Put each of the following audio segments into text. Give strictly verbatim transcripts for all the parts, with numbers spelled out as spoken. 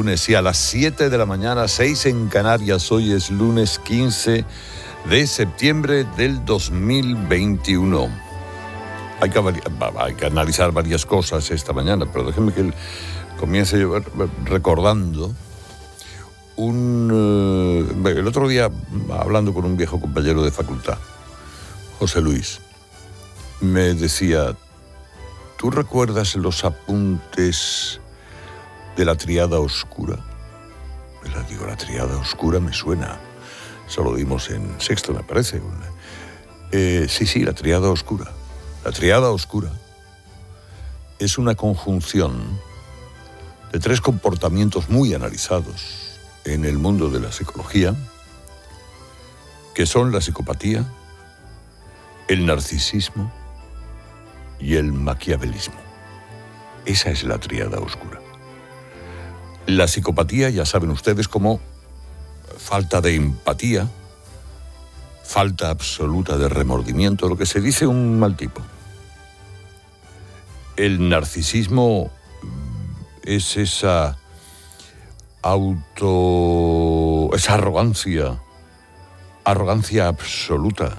lunes y a las siete de la mañana, seis en Canarias. Hoy es lunes quince de septiembre del dos mil veintiuno. Hay que, hay que analizar varias cosas esta mañana, pero déjenme que comience yo recordando un... Uh, el otro día, hablando con un viejo compañero de facultad, José Luis, me decía: ¿tú recuerdas los apuntes de la Tríada Oscura? Le digo, la Tríada Oscura me suena. Eso lo dimos en sexto, me parece. Eh, sí, sí, la Tríada Oscura. La Tríada Oscura es una conjunción de tres comportamientos muy analizados en el mundo de la psicología, que son la psicopatía, el narcisismo y el maquiavelismo. Esa es la Tríada Oscura. La psicopatía, ya saben ustedes, como falta de empatía, falta absoluta de remordimiento, lo que se dice un mal tipo. El narcisismo es esa auto... esa arrogancia, arrogancia absoluta.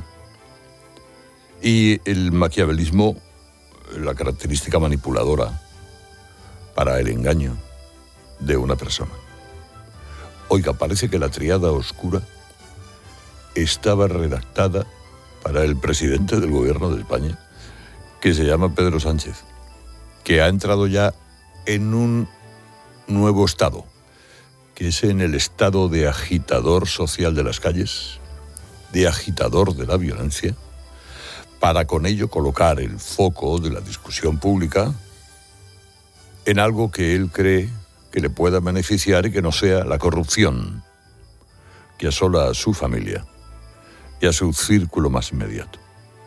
Y el maquiavelismo, la característica manipuladora para el engaño de una persona. Oiga, parece que la Tríada Oscura estaba redactada para el presidente del gobierno de España, que se llama Pedro Sánchez, que ha entrado ya en un nuevo estado, que es en el estado de agitador social de las calles, de agitador de la violencia, para con ello colocar el foco de la discusión pública en algo que él cree que le pueda beneficiar y que no sea la corrupción que asola a su familia y a su círculo más inmediato.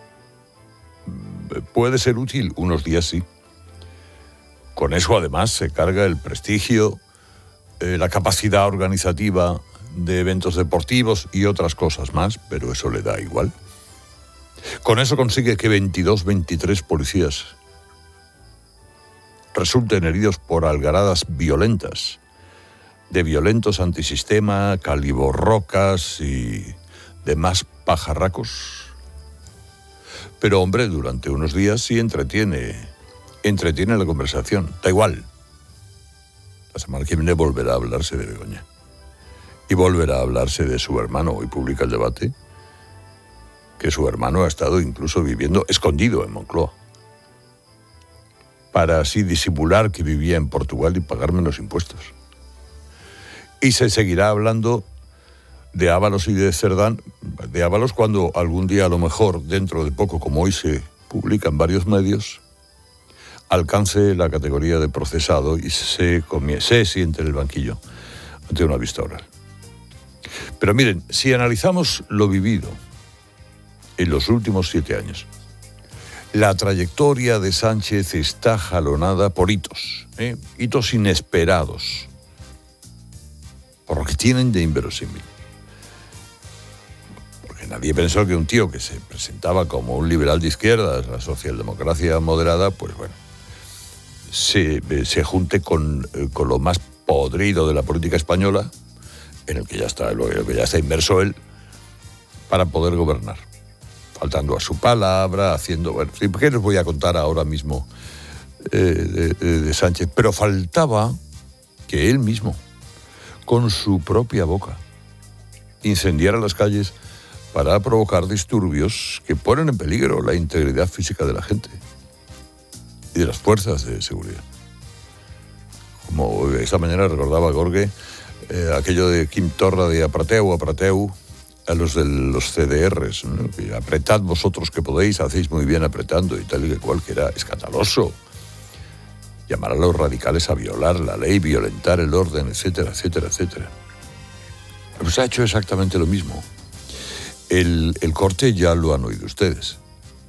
Puede ser útil unos días, sí. Con eso además se carga el prestigio, eh, la capacidad organizativa de eventos deportivos y otras cosas más, pero eso le da igual. Con eso consigue que veintidós, veintitrés policías resulten heridos por algaradas violentas de violentos antisistema, caliborrocas y demás pajarracos. Pero, hombre, durante unos días sí entretiene, entretiene la conversación. Da igual. La semana que viene volverá a hablarse de Begoña. Y volverá a hablarse de su hermano. Hoy publica El Debate que su hermano ha estado incluso viviendo escondido en Moncloa, para así disimular que vivía en Portugal y pagar menos impuestos. Y se seguirá hablando de Ábalos y de Cerdán, de Ábalos cuando algún día, a lo mejor, dentro de poco, como hoy se publica en varios medios, alcance la categoría de procesado y se, comie- se siente en el banquillo ante una vista oral. Pero miren, si analizamos lo vivido en los últimos siete años, la trayectoria de Sánchez está jalonada por hitos, ¿eh? hitos inesperados, por lo que tienen de inverosímil. Porque nadie pensó que un tío que se presentaba como un liberal de izquierdas, la socialdemocracia moderada, pues bueno, se, se junte con, con lo más podrido de la política española, en el que ya está, lo que ya está inmerso él, para poder gobernar. Faltando a su palabra, haciendo... Bueno, ¿qué les voy a contar ahora mismo eh, de, de, de Sánchez? Pero faltaba que él mismo, con su propia boca, incendiara las calles para provocar disturbios que ponen en peligro la integridad física de la gente y de las fuerzas de seguridad. Como esta mañana recordaba Gorge, eh, aquello de Quim Torra de apreteu, apreteu, a los de los C D Rs, ¿no? Apretad vosotros que podéis, hacéis muy bien apretando y tal y cual, que era escandaloso. Llamar a los radicales a violar la ley, violentar el orden, etcétera, etcétera, etcétera. Pues ha hecho exactamente lo mismo. El, el corte ya lo han oído ustedes.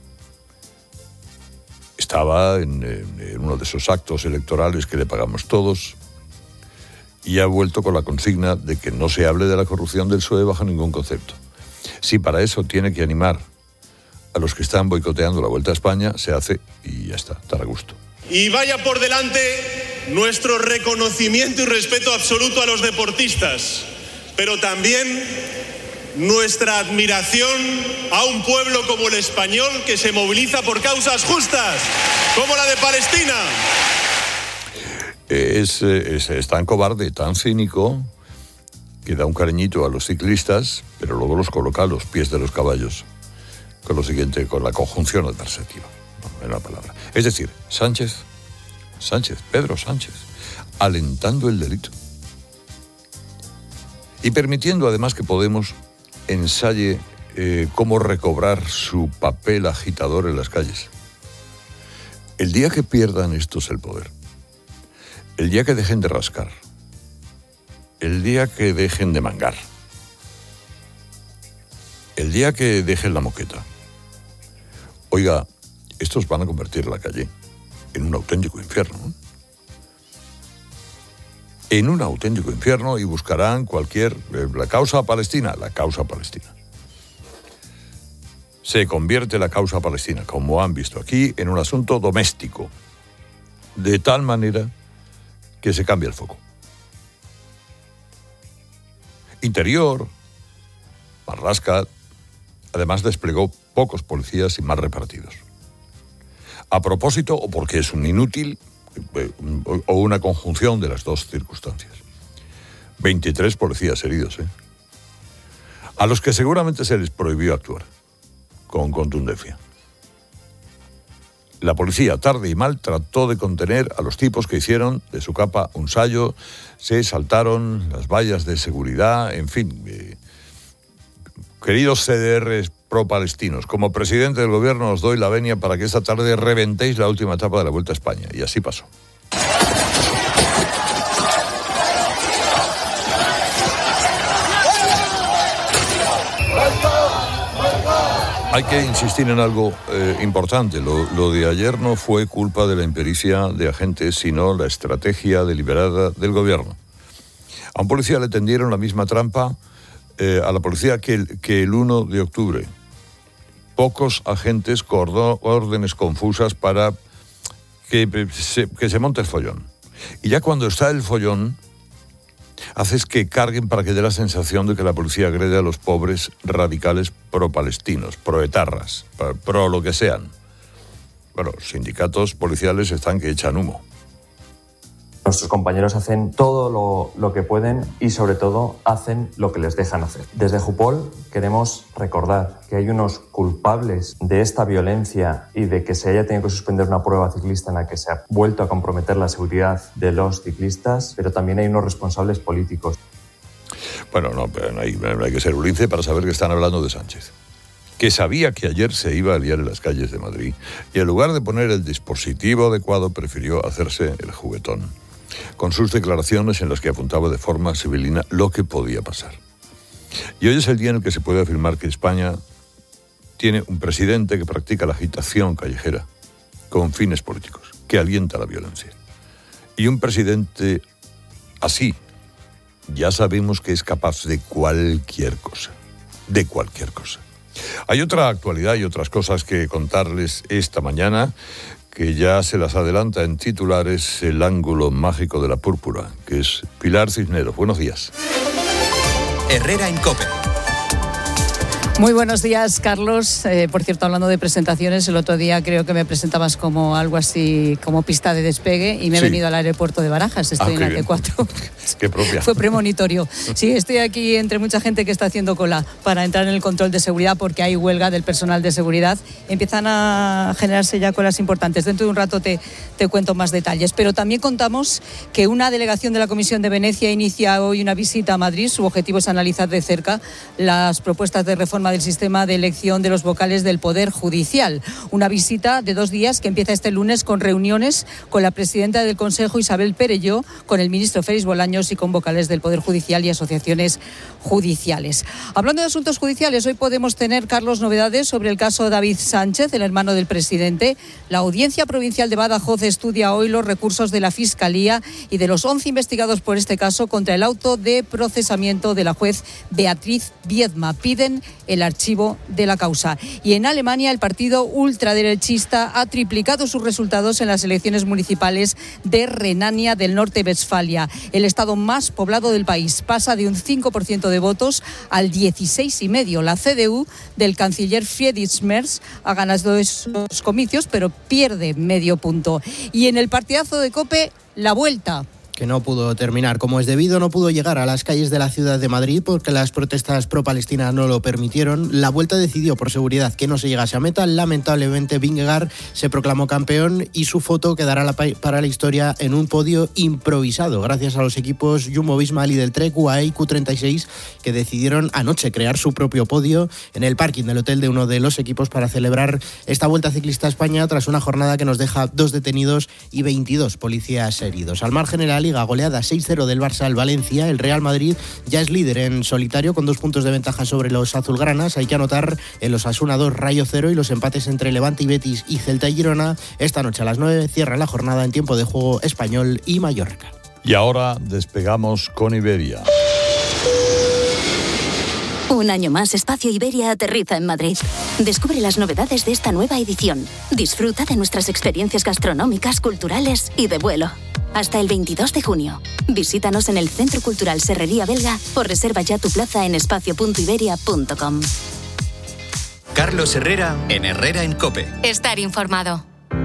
Estaba en, en, en uno de esos actos electorales que le pagamos todos y ha vuelto con la consigna de que no se hable de la corrupción del P S O E bajo ningún concepto. Si para eso tiene que animar a los que están boicoteando la Vuelta a España, se hace y ya está, está a gusto. Y vaya por delante nuestro reconocimiento y respeto absoluto a los deportistas, pero también nuestra admiración a un pueblo como el español que se moviliza por causas justas, como la de Palestina. Es, es, es tan cobarde, tan cínico, que da un cariñito a los ciclistas, pero luego los coloca a los pies de los caballos, con lo siguiente, con la conjunción adversativa, ¿no? En la palabra. Es decir, Sánchez, Sánchez, Pedro Sánchez, alentando el delito. Y permitiendo además que Podemos ensaye eh, cómo recobrar su papel agitador en las calles. El día que pierdan estos el poder, el día que dejen de rascar, el día que dejen de mangar, el día que dejen la moqueta, oiga, estos van a convertir la calle en un auténtico infierno, ¿no? En un auténtico infierno, y buscarán cualquier... Eh, la causa palestina, la causa palestina. Se convierte la causa palestina, como han visto aquí, en un asunto doméstico, de tal manera que se cambia el foco. Interior, Marlaska, además desplegó pocos policías y mal repartidos. A propósito, o porque es un inútil, o una conjunción de las dos circunstancias. veintitrés policías heridos, ¿eh? A los que seguramente se les prohibió actuar con contundencia. La policía, tarde y mal, trató de contener a los tipos que hicieron de su capa un sayo, se saltaron las vallas de seguridad, en fin. Eh, queridos C D Rs pro-palestinos, como presidente del gobierno os doy la venia para que esta tarde reventéis la última etapa de la Vuelta a España. Y así pasó. Hay que insistir en algo eh, importante. Lo, lo de ayer no fue culpa de la impericia de agentes, sino la estrategia deliberada del gobierno. A un policía le tendieron la misma trampa eh, a la policía que el, que el uno de octubre. Pocos agentes con órdenes confusas para que se, que se monte el follón. Y ya cuando está el follón, haces que carguen para que dé la sensación de que la policía agrede a los pobres radicales pro-palestinos, pro-etarras, pro lo que sean. Bueno, los sindicatos policiales están que echan humo. Nuestros compañeros hacen todo lo, lo que pueden y, sobre todo, hacen lo que les dejan hacer. Desde Jupol queremos recordar que hay unos culpables de esta violencia y de que se haya tenido que suspender una prueba ciclista en la que se ha vuelto a comprometer la seguridad de los ciclistas, pero también hay unos responsables políticos. Bueno, no, pero no hay, no hay que ser Ulice para saber que están hablando de Sánchez, que sabía que ayer se iba a liar en las calles de Madrid y en lugar de poner el dispositivo adecuado prefirió hacerse el juguetón, con sus declaraciones en las que apuntaba de forma sibilina lo que podía pasar. Y hoy es el día en el que se puede afirmar que España tiene un presidente que practica la agitación callejera con fines políticos, que alienta la violencia. Y un presidente así, ya sabemos que es capaz de cualquier cosa, de cualquier cosa. Hay otra actualidad y otras cosas que contarles esta mañana, que ya se las adelanta en titulares el ángulo mágico de la púrpura, que es Pilar Cisneros. Buenos días. Herrera en COPE. Muy buenos días, Carlos. Eh, por cierto, hablando de presentaciones, el otro día creo que me presentabas como algo así, como pista de despegue, y me he sí. venido al aeropuerto de Barajas. Estoy ah, en la T cuatro. Qué propia. Fue premonitorio. Sí, estoy aquí entre mucha gente que está haciendo cola para entrar en el control de seguridad porque hay huelga del personal de seguridad. Empiezan a generarse ya colas importantes. Dentro de un rato te, te cuento más detalles. Pero también contamos que una delegación de la Comisión de Venecia inicia hoy una visita a Madrid. Su objetivo es analizar de cerca las propuestas de reforma del sistema de elección de los vocales del Poder Judicial. Una visita de dos días que empieza este lunes con reuniones con la presidenta del Consejo, Isabel Perelló, con el ministro Félix Bolaños y con vocales del Poder Judicial y asociaciones judiciales. Hablando de asuntos judiciales, hoy podemos tener, Carlos, novedades sobre el caso David Sánchez, el hermano del presidente. La Audiencia Provincial de Badajoz estudia hoy los recursos de la Fiscalía y de los once investigados por este caso contra el auto de procesamiento de la juez Beatriz Viedma. Piden el el archivo de la causa. Y en Alemania, el partido ultraderechista ha triplicado sus resultados en las elecciones municipales de Renania del Norte-Westfalia, el estado más poblado del país. Pasa de un cinco por ciento de votos al dieciséis coma cinco por ciento. La C D U del canciller Friedrich Merz ha ganado esos comicios, pero pierde medio punto. Y en el partidazo de COPE, la vuelta. Que no pudo terminar como es debido, no pudo llegar a las calles de la ciudad de Madrid porque las protestas pro-palestinas no lo permitieron. La Vuelta decidió por seguridad que no se llegase a meta. Lamentablemente, Vingegaard se proclamó campeón y su foto quedará la, para la historia en un podio improvisado, gracias a los equipos Jumbo-Visma y del Trek U A E y Q treinta y seis, que decidieron anoche crear su propio podio en el parking del hotel de uno de los equipos para celebrar esta Vuelta Ciclista a España tras una jornada que nos deja dos detenidos y veintidós policías heridos. Al margen, en la Liga, goleada seis cero del Barça al Valencia. El Real Madrid ya es líder en solitario con dos puntos de ventaja sobre los azulgranas. Hay que anotar en los Osasuna dos, Rayo cero, y los empates entre Levante y Betis y Celta y Girona. Esta noche a las nueve cierra la jornada en tiempo de juego Español y Mallorca. Y ahora despegamos con Iberia. Un año más, Espacio Iberia aterriza en Madrid. Descubre las novedades de esta nueva edición. Disfruta de nuestras experiencias gastronómicas, culturales y de vuelo. Hasta el veintidós de junio. Visítanos en el Centro Cultural Serrería Belga o reserva ya tu plaza en espacio punto iberia punto com. Carlos Herrera en Herrera en COPE. Estar informado.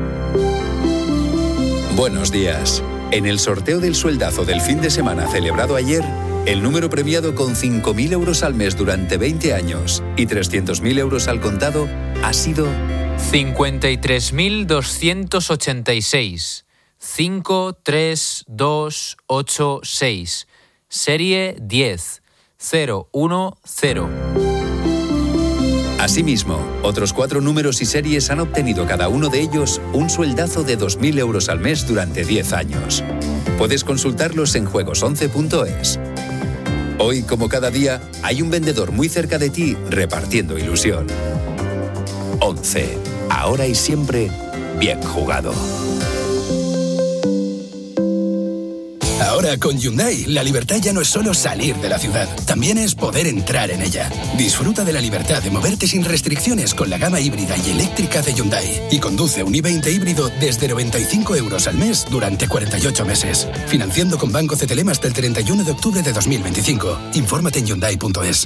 Buenos días. En el sorteo del sueldazo del fin de semana celebrado ayer, el número premiado con cinco mil euros al mes durante veinte años y trescientos mil euros al contado ha sido cincuenta y tres mil doscientos ochenta y seis. cinco tres dos ocho seis. Serie diez cero uno cero. Asimismo, otros cuatro números y series han obtenido cada uno de ellos un sueldazo de dos mil euros al mes durante diez años. Puedes consultarlos en juegos once punto es. Hoy, como cada día, hay un vendedor muy cerca de ti repartiendo ilusión. once. Ahora y siempre, bien jugado. Ahora con Hyundai, la libertad ya no es solo salir de la ciudad, también es poder entrar en ella. Disfruta de la libertad de moverte sin restricciones con la gama híbrida y eléctrica de Hyundai y conduce un i veinte híbrido desde noventa y cinco euros al mes durante cuarenta y ocho meses. Financiando con Banco C T L M hasta el treinta y uno de octubre de dos mil veinticinco. Infórmate en hyundai punto es.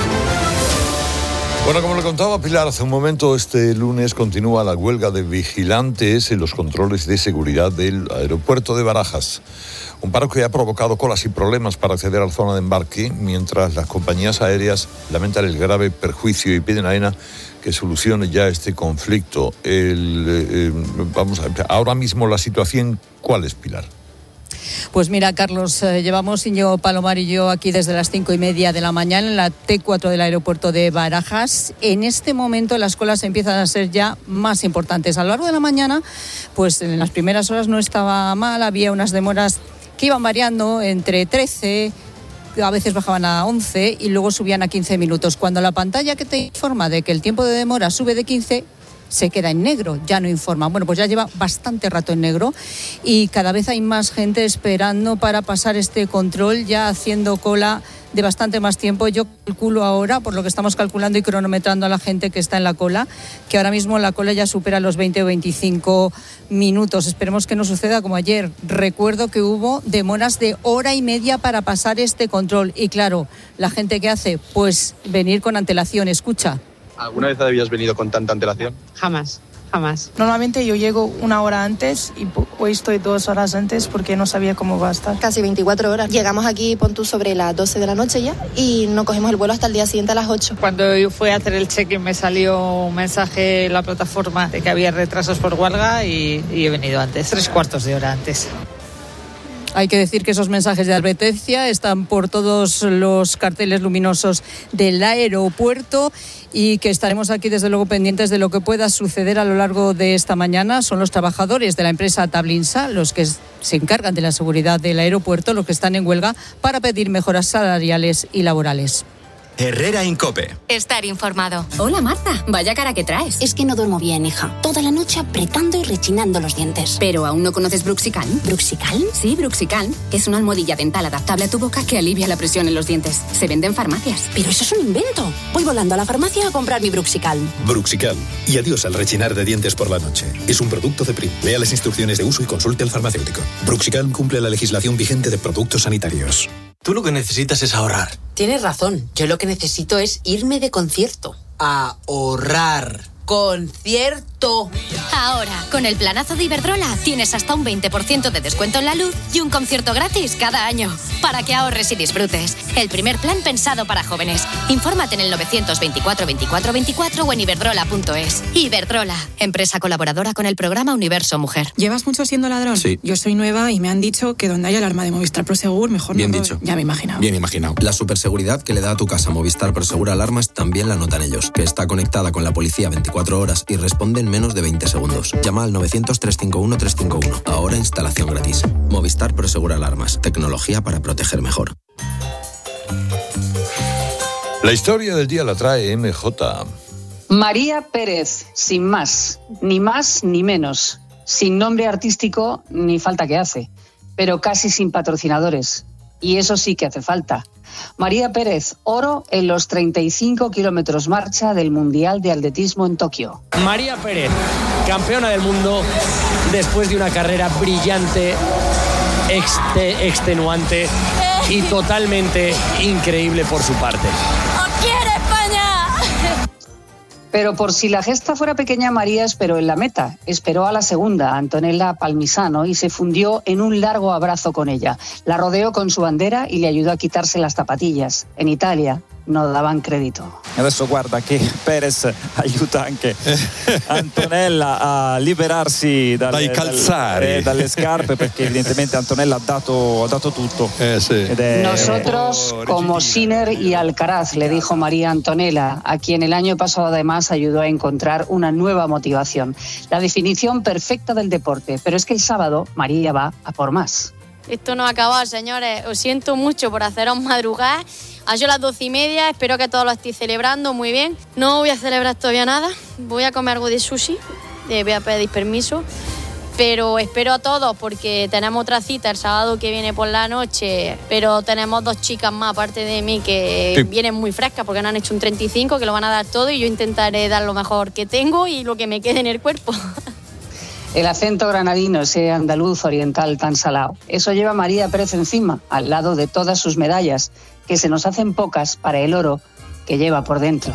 Bueno, como le contaba Pilar hace un momento, este lunes continúa la huelga de vigilantes en los controles de seguridad del aeropuerto de Barajas. Un paro que ha provocado colas y problemas para acceder a la zona de embarque, mientras las compañías aéreas lamentan el grave perjuicio y piden a AENA que solucione ya este conflicto. El, eh, vamos a ver, ahora mismo la situación, ¿cuál es, Pilar? Pues mira, Carlos, eh, llevamos Íñigo Palomar y yo aquí desde las cinco y media de la mañana en la T cuatro del aeropuerto de Barajas. En este momento las colas empiezan a ser ya más importantes. A lo largo de la mañana, pues en las primeras horas no estaba mal, había unas demoras que iban variando entre trece, a veces bajaban a once y luego subían a quince minutos. Cuando la pantalla que te informa de que el tiempo de demora sube de quince, se queda en negro, ya no informa. Bueno, pues ya lleva bastante rato en negro y cada vez hay más gente esperando para pasar este control, ya haciendo cola de bastante más tiempo. Yo calculo ahora, por lo que estamos calculando y cronometrando a la gente que está en la cola, que ahora mismo la cola ya supera los veinte o veinticinco minutos. Esperemos que no suceda como ayer. Recuerdo que hubo demoras de hora y media para pasar este control. Y claro, la gente que hace, pues venir con antelación. Escucha. ¿Alguna vez habías venido con tanta antelación? Jamás, jamás. Normalmente yo llego una hora antes y hoy estoy dos horas antes porque no sabía cómo va a estar. Casi veinticuatro horas. Llegamos aquí, pon tú, sobre las doce de la noche ya y no cogemos el vuelo hasta el día siguiente a las ocho. Cuando yo fui a hacer el check-in me salió un mensaje en la plataforma de que había retrasos por huelga y, y he venido antes, tres cuartos de hora antes. Hay que decir que esos mensajes de advertencia están por todos los carteles luminosos del aeropuerto y que estaremos aquí desde luego pendientes de lo que pueda suceder a lo largo de esta mañana. Son los trabajadores de la empresa Tablinsa los que se encargan de la seguridad del aeropuerto, los que están en huelga para pedir mejoras salariales y laborales. Herrera Incope. Estar informado. Hola Marta, vaya cara que traes. Es que no duermo bien, hija. Toda la noche apretando y rechinando los dientes. ¿Pero aún no conoces Bruxicalm? ¿Bruxicalm? Sí, Bruxicalm. Es una almohadilla dental adaptable a tu boca que alivia la presión en los dientes. Se vende en farmacias. Pero eso es un invento. Voy volando a la farmacia a comprar mi Bruxicalm. Bruxicalm. Y adiós al rechinar de dientes por la noche. Es un producto de Prim. Lea las instrucciones de uso y consulte al farmacéutico. Bruxicalm cumple la legislación vigente de productos sanitarios. Tú lo que necesitas es ahorrar. Tienes razón. Yo lo que necesito es irme de concierto. Ahorrar. ¡Concierto! Ahora, con el planazo de Iberdrola, tienes hasta un veinte por ciento de descuento en la luz y un concierto gratis cada año. Para que ahorres y disfrutes. El primer plan pensado para jóvenes. Infórmate en el novecientos veinticuatro veinticuatro veinticuatro o en iberdrola punto es. Iberdrola, empresa colaboradora con el programa Universo Mujer. ¿Llevas mucho siendo ladrón? Sí. Yo soy nueva y me han dicho que donde hay alarma de Movistar Prosegur, mejor Bien no... dicho. Ya me he imaginado. Bien imaginado. La superseguridad que le da a tu casa Movistar Prosegur Alarmas también la notan ellos, que está conectada con la policía veinticuatro horas y responde en menos de veinte segundos. Llama al novecientos trescientos cincuenta y uno trescientos cincuenta y uno. Ahora instalación gratis. Movistar Prosegur Alarmas. Tecnología para proteger mejor. La historia del día la trae M J. María Pérez, sin más, ni más ni menos. Sin nombre artístico ni falta que hace, pero casi sin patrocinadores. Y eso sí que hace falta. María Pérez, oro en los treinta y cinco kilómetros marcha del Mundial de Atletismo en Tokio. María Pérez, campeona del mundo después de una carrera brillante, exte- extenuante y totalmente increíble por su parte. ¡Os quiere España! Pero por si la gesta fuera pequeña, María esperó en la meta. Esperó a la segunda, Antonella Palmisano, y se fundió en un largo abrazo con ella. La rodeó con su bandera y le ayudó a quitarse las zapatillas. En Italia no daban crédito. Adesso guarda che Perez aiuta anche Antonella a liberarsi dalle, dai calzari, dalle, eh, dalle scarpe, perché evidentemente Antonella ha dato, ha dato tutto. Eh, sì. È... Nosotros como Sinner y Alcaraz, le dijo María Antonella, a quien el año pasado además ayudó a encontrar una nueva motivación. La definición perfecta del deporte, pero es que el sábado María va a por más. Esto no ha acabado, señores. Os siento mucho por haceros madrugar. A yo las doce y media, espero que todos lo estéis celebrando muy bien. No voy a celebrar todavía nada. Voy a comer algo de sushi. Eh, voy a pedir permiso. Pero espero a todos porque tenemos otra cita el sábado que viene por la noche. Pero tenemos dos chicas más aparte de mí que sí. Vienen muy frescas porque no han hecho un treinta y cinco, que lo van a dar todo y yo intentaré dar lo mejor que tengo y lo que me quede en el cuerpo. El acento granadino, ese andaluz oriental tan salado. Eso lleva María Pérez encima, al lado de todas sus medallas, que se nos hacen pocas para el oro que lleva por dentro.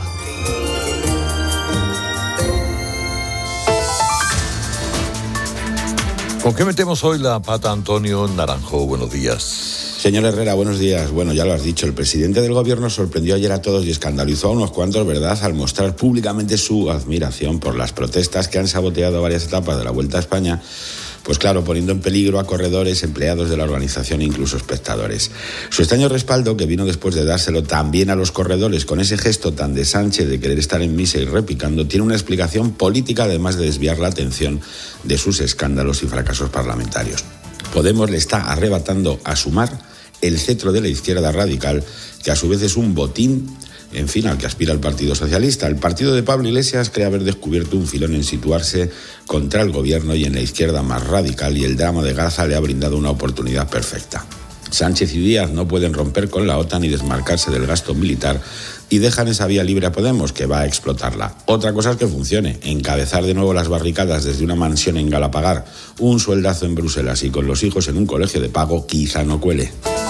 ¿Con qué metemos hoy la pata, Antonio Naranjo? Buenos días. Señor Herrera, buenos días. Bueno, ya lo has dicho, el presidente del gobierno sorprendió ayer a todos y escandalizó a unos cuantos, ¿verdad?, al mostrar públicamente su admiración por las protestas que han saboteado varias etapas de la Vuelta a España, pues claro, poniendo en peligro a corredores, empleados de la organización e incluso espectadores. Su extraño respaldo, que vino después de dárselo también a los corredores con ese gesto tan de Sánchez de querer estar en misa y repicando, tiene una explicación política, además de desviar la atención de sus escándalos y fracasos parlamentarios. Podemos le está arrebatando a Sumar el cetro de la izquierda radical, que a su vez es un botín, en fin, al que aspira el Partido Socialista. El partido de Pablo Iglesias cree haber descubierto un filón en situarse contra el gobierno y en la izquierda más radical, y el drama de Gaza le ha brindado una oportunidad perfecta. Sánchez y Díaz no pueden romper con la OTAN y desmarcarse del gasto militar y dejan esa vía libre a Podemos, que va a explotarla. Otra cosa es que funcione, encabezar de nuevo las barricadas desde una mansión en Galapagar, un sueldazo en Bruselas y con los hijos en un colegio de pago, quizá no cuele.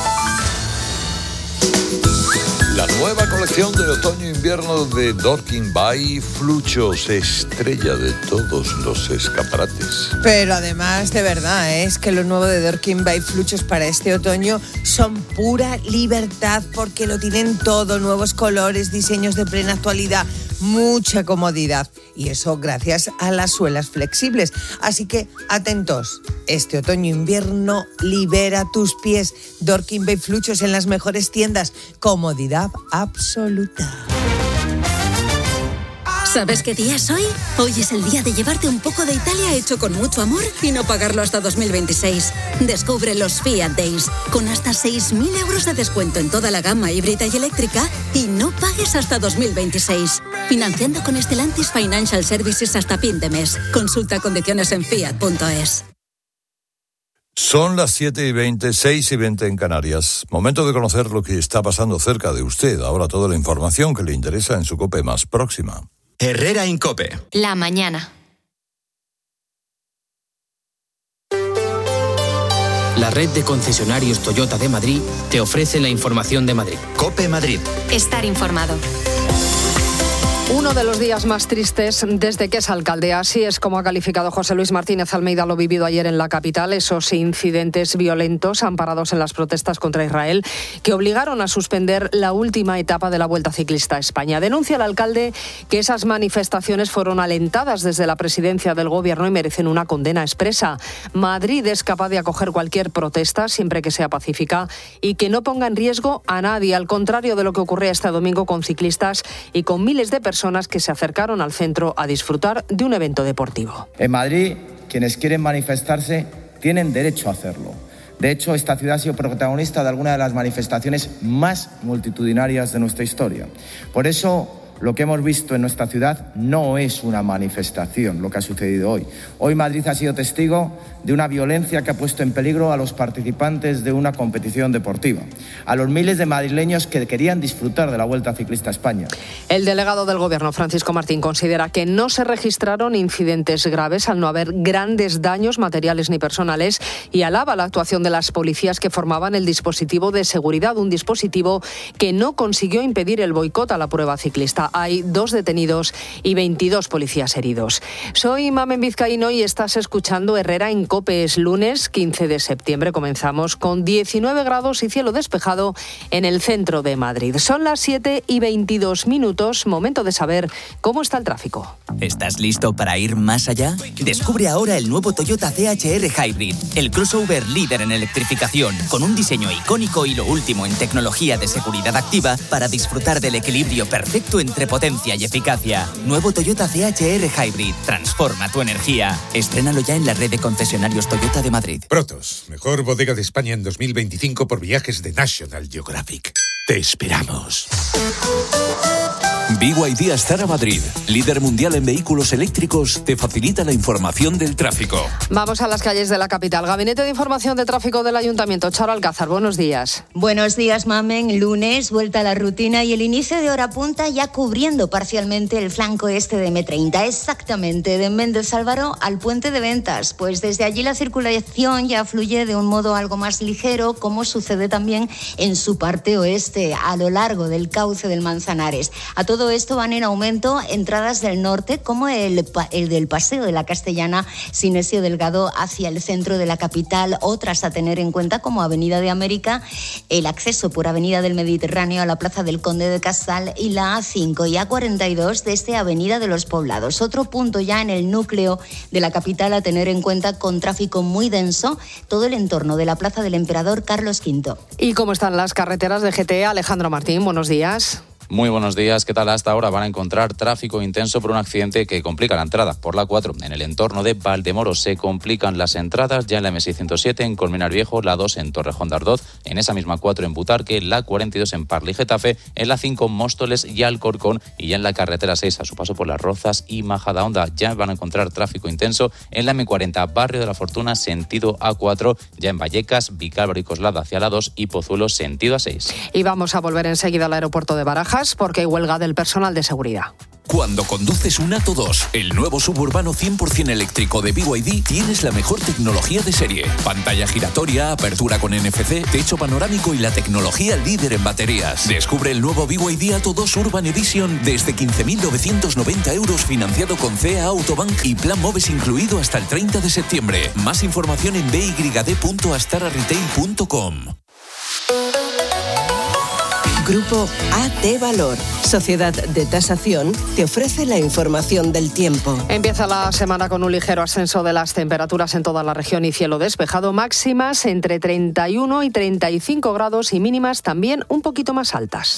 La nueva colección de otoño-invierno de Dorking by Fluchos, estrella de todos los escaparates. Pero además, de verdad, ¿eh? es que lo nuevo de Dorking by Fluchos para este otoño son pura libertad, porque lo tienen todo, nuevos colores, diseños de plena actualidad, mucha comodidad, y eso gracias a las suelas flexibles. Así que atentos, este otoño-invierno libera tus pies. Dorking by Fluchos en las mejores tiendas, comodidad absoluta. ¿Sabes qué día es hoy? Hoy es el día de llevarte un poco de Italia hecho con mucho amor y no pagarlo hasta dos mil veintiséis. Descubre los Fiat Days, con hasta seis mil euros de descuento en toda la gama híbrida y eléctrica y no pagues hasta dos mil veintiséis. Financiando con Stellantis Financial Services hasta fin de mes. Consulta condiciones en fiat punto es. Son las siete y veinte, seis y veinte en Canarias. Momento de conocer lo que está pasando cerca de usted. Ahora toda la información que le interesa en su COPE más próxima. Herrera Incope. La mañana. La red de concesionarios Toyota de Madrid te ofrece la información de Madrid. COPE Madrid. Estar informado. Uno de los días más tristes desde que es alcalde. Así es como ha calificado José Luis Martínez Almeida lo vivido ayer en la capital. Esos incidentes violentos amparados en las protestas contra Israel que obligaron a suspender la última etapa de la Vuelta Ciclista a España. Denuncia el alcalde que esas manifestaciones fueron alentadas desde la presidencia del gobierno y merecen una condena expresa. Madrid es capaz de acoger cualquier protesta siempre que sea pacífica y que no ponga en riesgo a nadie, al contrario de lo que ocurría este domingo con ciclistas y con miles de personas personas que se acercaron al centro a disfrutar de un evento deportivo. En Madrid, quienes quieren manifestarse tienen derecho a hacerlo. De hecho, esta ciudad ha sido protagonista de algunas de las manifestaciones más multitudinarias de nuestra historia. Por eso, lo que hemos visto en nuestra ciudad no es una manifestación, lo que ha sucedido hoy. Hoy Madrid ha sido testigo de una violencia que ha puesto en peligro a los participantes de una competición deportiva, a los miles de madrileños que querían disfrutar de la Vuelta Ciclista a España. El delegado del Gobierno, Francisco Martín, considera que no se registraron incidentes graves al no haber grandes daños materiales ni personales y alaba la actuación de las policías que formaban el dispositivo de seguridad, un dispositivo que no consiguió impedir el boicot a la prueba ciclista. Hay dos detenidos y veintidós policías heridos. Soy Mamen Vizcaíno y estás escuchando Herrera en COPE. Es lunes quince de septiembre. Comenzamos con diecinueve grados y cielo despejado en el centro de Madrid. Son las siete y veintidós minutos. Momento de saber cómo está el tráfico. ¿Estás listo para ir más allá? Descubre ahora el nuevo Toyota C H R Hybrid, el crossover líder en electrificación, con un diseño icónico y lo último en tecnología de seguridad activa para disfrutar del equilibrio perfecto entre potencia y eficacia. Nuevo Toyota C H R Hybrid. Transforma tu energía. Estrénalo ya en la red de concesionarios Toyota de Madrid. Protos, mejor bodega de España en dos mil veinticinco por viajes de National Geographic. Te esperamos. B Y D Astara Madrid, líder mundial en vehículos eléctricos, te facilita la información del tráfico. Vamos a las calles de la capital. Gabinete de Información de Tráfico del Ayuntamiento. Charo Alcázar, buenos días. Buenos días, Mamen. Lunes, vuelta a la rutina y el inicio de hora punta ya cubriendo parcialmente el flanco este de eme treinta, exactamente de Méndez Álvaro al Puente de Ventas. Pues desde allí la circulación ya fluye de un modo algo más ligero, como sucede también en su parte oeste, a lo largo del cauce del Manzanares. A todo esto van en aumento entradas del norte, como el, el del Paseo de la Castellana, Sinesio Delgado, hacia el centro de la capital. Otras a tener en cuenta, como Avenida de América, el acceso por Avenida del Mediterráneo a la Plaza del Conde de Casal y la A cinco y A cuarenta y dos desde Avenida de los Poblados. Otro punto ya en el núcleo de la capital a tener en cuenta, con tráfico muy denso, todo el entorno de la Plaza del Emperador Carlos quinto. ¿Y cómo están las carreteras de G T E? Alejandro Martín, buenos días. Muy buenos días, ¿qué tal? Hasta ahora van a encontrar tráfico intenso por un accidente que complica la entrada por la cuatro. En el entorno de Valdemoro se complican las entradas ya en la eme seiscientos siete en Colmenar Viejo, la dos en Torrejón de Ardoz, en esa misma cuatro en Butarque, la cuarenta y dos en Parla y Getafe, en la cinco Móstoles y Alcorcón y ya en la carretera seis a su paso por Las Rozas y Majadahonda. Ya van a encontrar tráfico intenso en la eme cuarenta, Barrio de la Fortuna, sentido A cuatro, ya en Vallecas, Vicálvaro y Coslada hacia la dos y Pozuelo, sentido A seis. Y vamos a volver enseguida al aeropuerto de Barajas, porque hay huelga del personal de seguridad. Cuando conduces un Atto dos, el nuevo suburbano cien por ciento eléctrico de B Y D, tienes la mejor tecnología de serie. Pantalla giratoria, apertura con N F C, techo panorámico y la tecnología líder en baterías. Descubre el nuevo B Y D Atto dos Urban Edition desde quince mil novecientos noventa euros financiado con C E A Autobank y plan MOVES incluido hasta el treinta de septiembre. Más información en b y d punto astara retail punto com. Grupo A T Valor, sociedad de tasación, te ofrece la información del tiempo. Empieza la semana con un ligero ascenso de las temperaturas en toda la región y cielo despejado, máximas entre treinta y uno y treinta y cinco grados y mínimas también un poquito más altas.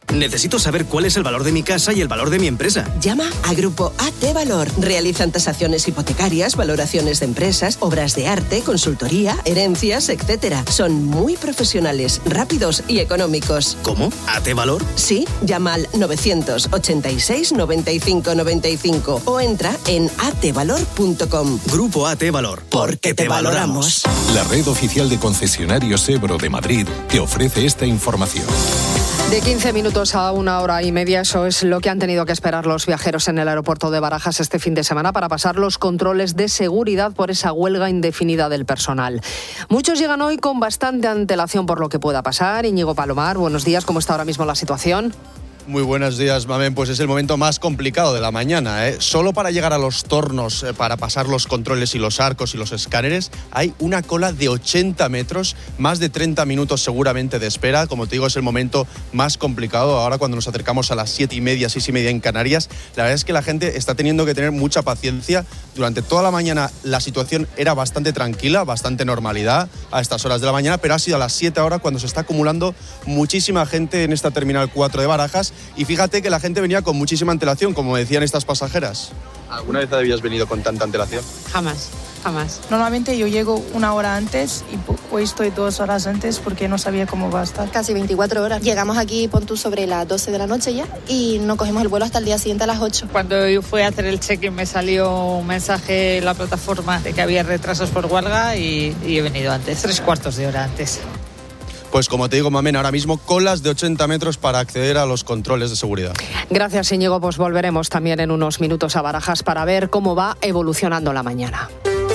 Necesito saber cuál es el valor de mi casa y el valor de mi empresa. Llama a Grupo A T Valor. Realizan tasaciones hipotecarias, valoraciones de empresas, obras de arte, consultoría, herencias, etcétera. Son muy profesionales, rápidos y económicos. ¿Cómo? ¿A T Valor? Sí, llama al novecientos ochenta y seis noventa y cinco noventa y cinco o entra en a t valor punto com. Grupo A T Valor. Porque te valoramos. La red oficial de concesionarios Ebro de Madrid te ofrece esta información. De quince minutos a una hora y media, eso es lo que han tenido que esperar los viajeros en el aeropuerto de Barajas este fin de semana para pasar los controles de seguridad por esa huelga indefinida del personal. Muchos llegan hoy con bastante antelación por lo que pueda pasar. Íñigo Palomar, buenos días, ¿cómo está ahora mismo la situación? Muy buenos días, Mamen. Pues es el momento más complicado de la mañana, ¿eh? Solo para llegar a los tornos, eh, para pasar los controles y los arcos y los escáneres, hay una cola de ochenta metros, más de treinta minutos seguramente de espera. Como te digo, es el momento más complicado. Ahora cuando nos acercamos a las siete y media, seis y media en Canarias, la verdad es que la gente está teniendo que tener mucha paciencia. Durante toda la mañana la situación era bastante tranquila, bastante normalidad a estas horas de la mañana, pero ha sido a las siete ahora cuando se está acumulando muchísima gente en esta Terminal cuatro de Barajas. Y fíjate que la gente venía con muchísima antelación, como decían estas pasajeras. ¿Alguna vez habías venido con tanta antelación? Jamás, jamás. Normalmente yo llego una hora antes y hoy estoy dos horas antes porque no sabía cómo va a estar. Casi veinticuatro horas. Llegamos aquí, pon tú, sobre las doce de la noche ya y no cogemos el vuelo hasta el día siguiente a las ocho. Cuando yo fui a hacer el check-in me salió un mensaje en la plataforma de que había retrasos por huelga y, y he venido antes, tres cuartos de hora antes. Pues como te digo, Mamen, ahora mismo colas de ochenta metros para acceder a los controles de seguridad. Gracias, Íñigo. Pues volveremos también en unos minutos a Barajas para ver cómo va evolucionando la mañana.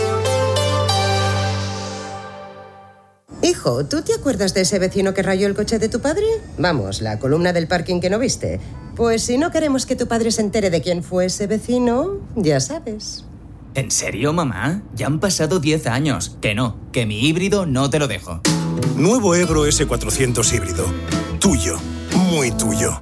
Hijo, ¿tú te acuerdas de ese vecino que rayó el coche de tu padre? Vamos, la columna del parking que no viste. Pues si no queremos que tu padre se entere de quién fue ese vecino, ya sabes. ¿En serio, mamá? Ya han pasado diez años. Que no, que mi híbrido no te lo dejo. Nuevo Ebro ese cuatrocientos híbrido. Tuyo, muy tuyo.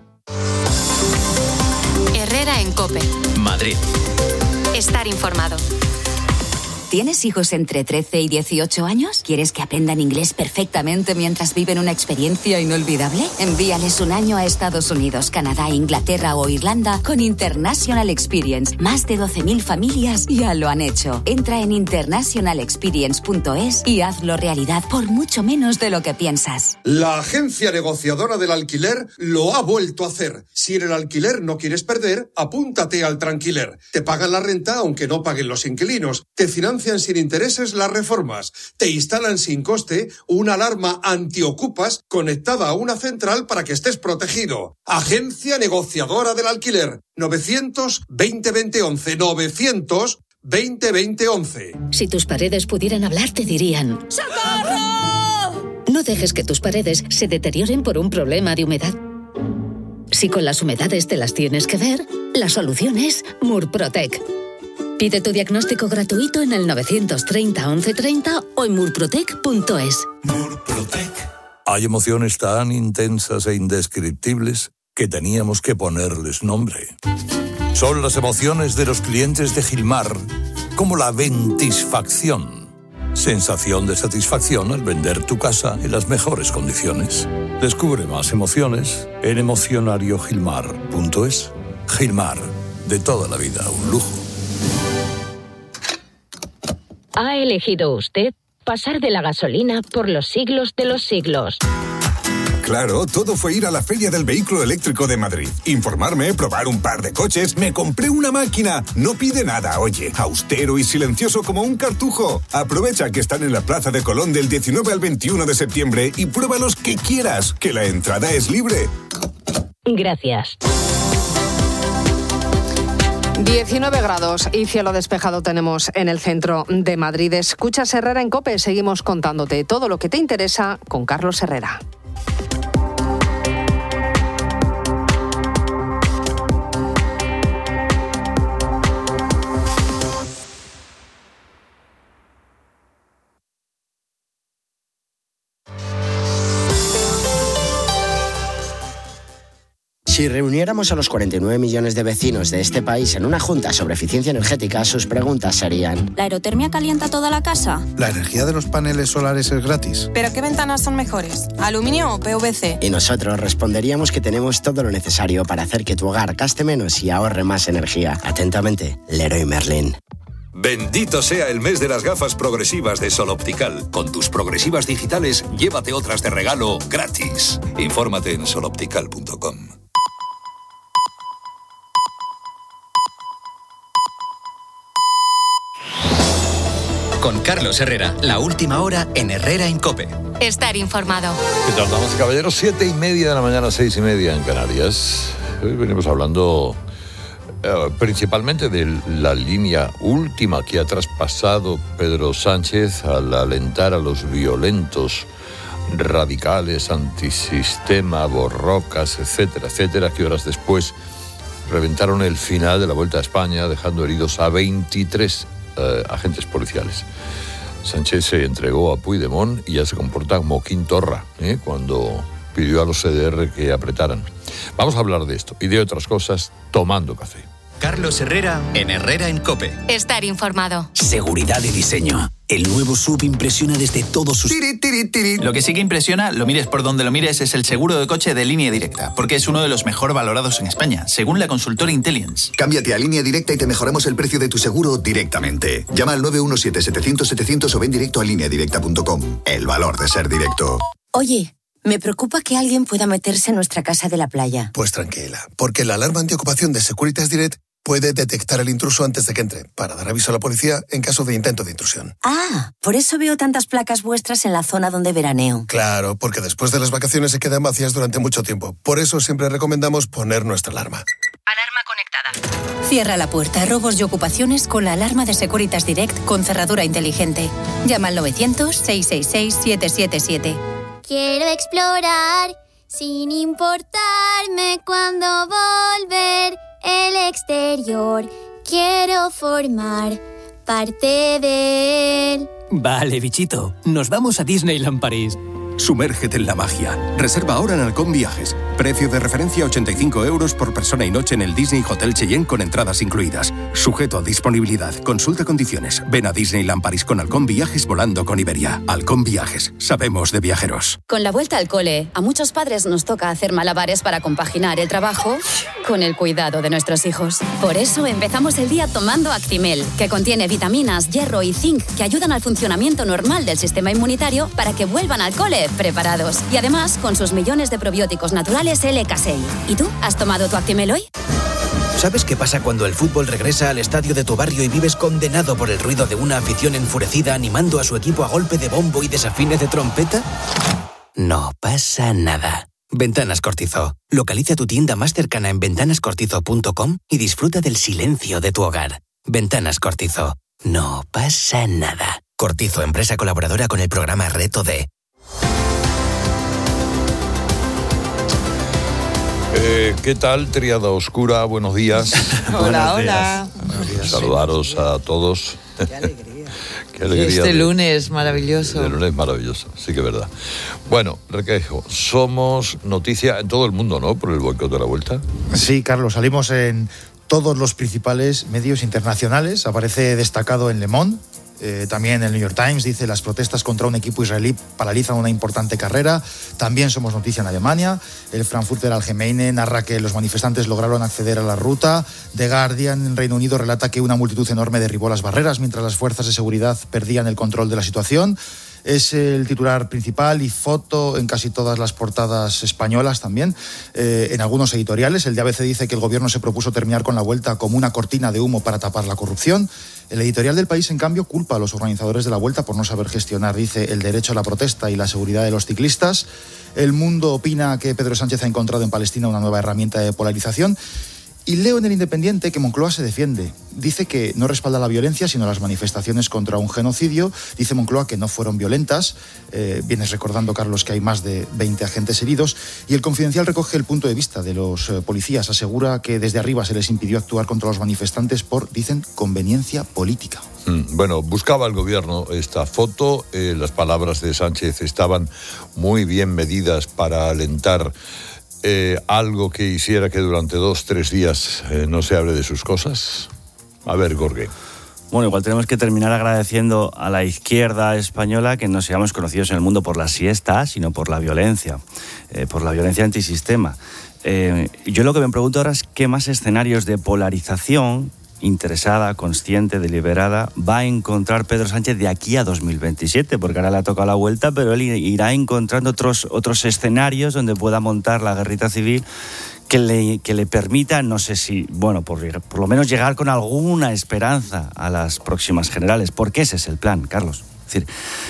Herrera en COPE. Madrid. Estar informado. ¿Tienes hijos entre trece y dieciocho años? ¿Quieres que aprendan inglés perfectamente mientras viven una experiencia inolvidable? Envíales un año a Estados Unidos, Canadá, Inglaterra o Irlanda con International Experience. Más de doce mil familias ya lo han hecho. Entra en international experience punto es y hazlo realidad por mucho menos de lo que piensas. La agencia negociadora del alquiler lo ha vuelto a hacer. Si en el alquiler no quieres perder, apúntate al Tranquiler. Te pagan la renta aunque no paguen los inquilinos. Te financian sin intereses las reformas. Te instalan sin coste una alarma antiocupas conectada a una central para que estés protegido. Agencia negociadora del alquiler. novecientos veinte veinte once. novecientos veinte veinte once. Si tus paredes pudieran hablar, te dirían: ¡socorro! No dejes que tus paredes se deterioren por un problema de humedad. Si con las humedades te las tienes que ver, la solución es Murprotec. Pide tu diagnóstico gratuito en el novecientos treinta once treinta o en murprotec punto es. Murprotec. Hay emociones tan intensas e indescriptibles que teníamos que ponerles nombre. Son las emociones de los clientes de Gilmar, como la ventisfacción. Sensación de satisfacción al vender tu casa en las mejores condiciones. Descubre más emociones en emocionario gilmar punto es. Gilmar, de toda la vida, un lujo. Ha elegido usted pasar de la gasolina por los siglos de los siglos. Claro, todo fue ir a la Feria del Vehículo Eléctrico de Madrid. Informarme, probar un par de coches, me compré una máquina. No pide nada, oye, austero y silencioso como un cartujo. Aprovecha que están en la Plaza de Colón del diecinueve al veintiuno de septiembre y prueba los que quieras, que la entrada es libre. Gracias. diecinueve grados y cielo despejado tenemos en el centro de Madrid. Escuchas Herrera en COPE, seguimos contándote todo lo que te interesa con Carlos Herrera. Si reuniéramos a los cuarenta y nueve millones de vecinos de este país en una junta sobre eficiencia energética, sus preguntas serían: ¿la aerotermia calienta toda la casa? ¿La energía de los paneles solares es gratis? ¿Pero qué ventanas son mejores? ¿Aluminio o P V C? Y nosotros responderíamos que tenemos todo lo necesario para hacer que tu hogar gaste menos y ahorre más energía. Atentamente, Leroy Merlin. Bendito sea el mes de las gafas progresivas de Sol Optical. Con tus progresivas digitales, llévate otras de regalo gratis. Infórmate en sol optical punto com. Con Carlos Herrera, la última hora en Herrera en COPE. Estar informado. ¿Qué tal, damas y caballeros? Siete y media de la mañana, seis y media en Canarias. Hoy venimos hablando eh, principalmente de la línea última que ha traspasado Pedro Sánchez al alentar a los violentos radicales, antisistema, borrocas, etcétera, etcétera, que horas después reventaron el final de la Vuelta a España, dejando heridos a veintitrés eh, agentes policiales. Sánchez se entregó a Puigdemont y ya se comporta como Quintorra, ¿eh? cuando pidió a los C D R que apretaran. Vamos a hablar de esto y de otras cosas tomando café. Carlos Herrera en Herrera en COPE. Estar informado. Seguridad y diseño. El nuevo S U V impresiona desde todos sus... Tiri, tiri, tiri. Lo que sí que impresiona, lo mires por donde lo mires, es el seguro de coche de Línea Directa, porque es uno de los mejor valorados en España, según la consultora Intellience. Cámbiate a Línea Directa y te mejoramos el precio de tu seguro directamente. Llama al nueve uno siete, setecientos, setecientos o ven directo a línea directa punto com. El valor de ser directo. Oye, me preocupa que alguien pueda meterse en nuestra casa de la playa. Pues tranquila, porque la alarma antiocupación de Securitas Direct puede detectar el intruso antes de que entre, para dar aviso a la policía en caso de intento de intrusión. Ah, por eso veo tantas placas vuestras en la zona donde veraneo. Claro, porque después de las vacaciones se quedan vacías durante mucho tiempo. Por eso siempre recomendamos poner nuestra alarma. Alarma conectada. Cierra la puerta a robos y ocupaciones con la alarma de Securitas Direct con cerradura inteligente. Llama al novecientos, seiscientos sesenta y seis, siete siete siete. Quiero explorar sin importarme cuándo volver. El exterior, quiero formar parte de él. Vale, bichito, nos vamos a Disneyland París. Sumérgete en la magia. Reserva ahora en Halcón Viajes. Precio de referencia ochenta y cinco euros por persona y noche en el Disney Hotel Cheyenne con entradas incluidas. Sujeto a disponibilidad. Consulta condiciones. Ven a Disneyland París con Halcón Viajes volando con Iberia. Halcón Viajes. Sabemos de viajeros. Con la vuelta al cole, a muchos padres nos toca hacer malabares para compaginar el trabajo con el cuidado de nuestros hijos. Por eso empezamos el día tomando Actimel, que contiene vitaminas, hierro y zinc que ayudan al funcionamiento normal del sistema inmunitario para que vuelvan al cole preparados. Y además, con sus millones de probióticos naturales L K seis. ¿Y tú? ¿Has tomado tu Actimel hoy? ¿Sabes qué pasa cuando el fútbol regresa al estadio de tu barrio y vives condenado por el ruido de una afición enfurecida animando a su equipo a golpe de bombo y desafines de trompeta? No pasa nada. Ventanas Cortizo. Localiza tu tienda más cercana en ventanas cortizo punto com y disfruta del silencio de tu hogar. Ventanas Cortizo. No pasa nada. Cortizo, empresa colaboradora con el programa Reto D. Eh, ¿Qué tal, Triada Oscura? Buenos días. Hola, hola. Saludaros a todos. Qué alegría. Qué alegría. Este de, lunes maravilloso. Este lunes maravilloso, sí que es verdad. Bueno, Requejo, somos noticia en todo el mundo, ¿no? Por el boicot de la Vuelta. Sí, Carlos, salimos en todos los principales medios internacionales. Aparece destacado en Le Monde. Eh, también el New York Times dice las protestas contra un equipo israelí paralizan una importante carrera. También somos noticia en Alemania. El Frankfurter Allgemeine narra que los manifestantes lograron acceder a la ruta. The Guardian en Reino Unido relata que una multitud enorme derribó las barreras mientras las fuerzas de seguridad perdían el control de la situación. Es el titular principal y foto en casi todas las portadas españolas también. Eh, en algunos editoriales, el de A B C dice que el gobierno se propuso terminar con la Vuelta como una cortina de humo para tapar la corrupción. El editorial del País, en cambio, culpa a los organizadores de la Vuelta por no saber gestionar, dice, el derecho a la protesta y la seguridad de los ciclistas. El Mundo opina que Pedro Sánchez ha encontrado en Palestina una nueva herramienta de polarización. Y leo en El Independiente que Moncloa se defiende. Dice que no respalda la violencia, sino las manifestaciones contra un genocidio. Dice Moncloa que no fueron violentas. Eh, vienes recordando, Carlos, que hay más de veinte agentes heridos. Y El Confidencial recoge el punto de vista de los eh, policías. Asegura que desde arriba se les impidió actuar contra los manifestantes por, dicen, conveniencia política. Mm, bueno, buscaba el gobierno esta foto. Eh, las palabras de Sánchez estaban muy bien medidas para alentar eh, algo que hiciera que durante dos, tres días eh, no se hable de sus cosas? A ver, Gorge. Bueno, igual tenemos que terminar agradeciendo a la izquierda española que no seamos conocidos en el mundo por la siesta, sino por la violencia, eh, por la violencia antisistema. Eh, yo lo que me pregunto ahora es qué más escenarios de polarización interesada, consciente, deliberada, va a encontrar Pedro Sánchez de aquí a dos mil veintisiete, porque ahora le ha tocado la vuelta, pero él irá encontrando otros, otros escenarios donde pueda montar la guerrita civil que le, que le permita, no sé si, bueno, por, por lo menos llegar con alguna esperanza a las próximas generales, porque ese es el plan, Carlos. Es decir,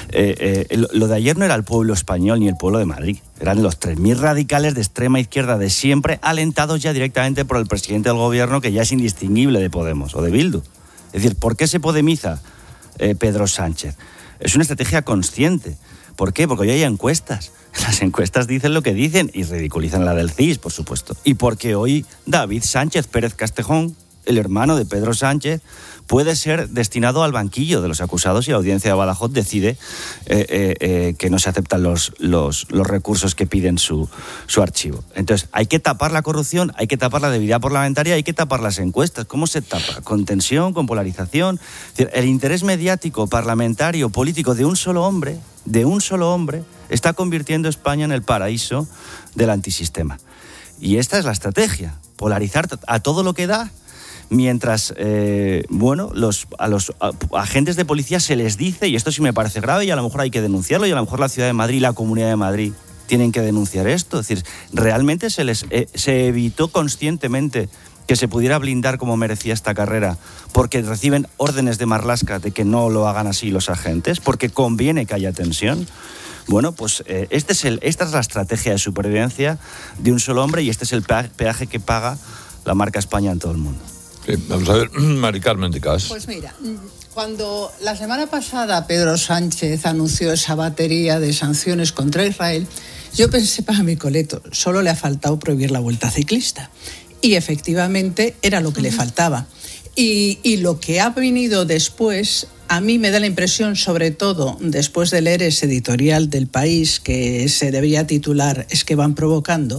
eh, eh, lo de ayer no era el pueblo español ni el pueblo de Madrid, eran los tres mil radicales de extrema izquierda de siempre, alentados ya directamente por el presidente del gobierno, que ya es indistinguible de Podemos o de Bildu. Es decir, ¿por qué se podemiza eh, Pedro Sánchez? Es una estrategia consciente. ¿Por qué? Porque hoy hay encuestas. Las encuestas dicen lo que dicen y ridiculizan la del C I S, por supuesto. Y porque hoy David Sánchez Pérez Castejón, el hermano de Pedro Sánchez, puede ser destinado al banquillo de los acusados y la audiencia de Badajoz decide eh, eh, eh, que no se aceptan los, los, los recursos que piden su, su archivo. Entonces, hay que tapar la corrupción, hay que tapar la debilidad parlamentaria, hay que tapar las encuestas. ¿Cómo se tapa? Con tensión, con polarización. Es decir, el interés mediático, parlamentario, político de un solo hombre, de un solo hombre, está convirtiendo a España en el paraíso del antisistema. Y esta es la estrategia, polarizar a todo lo que da. Mientras, eh, bueno, los, a los a, agentes de policía se les dice, y esto sí me parece grave, y a lo mejor hay que denunciarlo, y a lo mejor la Ciudad de Madrid y la Comunidad de Madrid tienen que denunciar esto. Es decir, realmente se les eh, se evitó conscientemente que se pudiera blindar como merecía esta carrera, porque reciben órdenes de Marlaska de que no lo hagan así los agentes, porque conviene que haya tensión. Bueno, pues eh, este es el, esta es la estrategia de supervivencia de un solo hombre, y este es el peaje que paga la marca España en todo el mundo. Sí, vamos a ver, Mari Carmen de Cas. Pues mira, cuando la semana pasada Pedro Sánchez anunció esa batería de sanciones contra Israel, yo pensé para mi coleto, solo le ha faltado prohibir la vuelta ciclista. Y efectivamente era lo que le faltaba. Y, y lo que ha venido después, a mí me da la impresión, sobre todo después de leer ese editorial del País que se debería titular "Es que van provocando",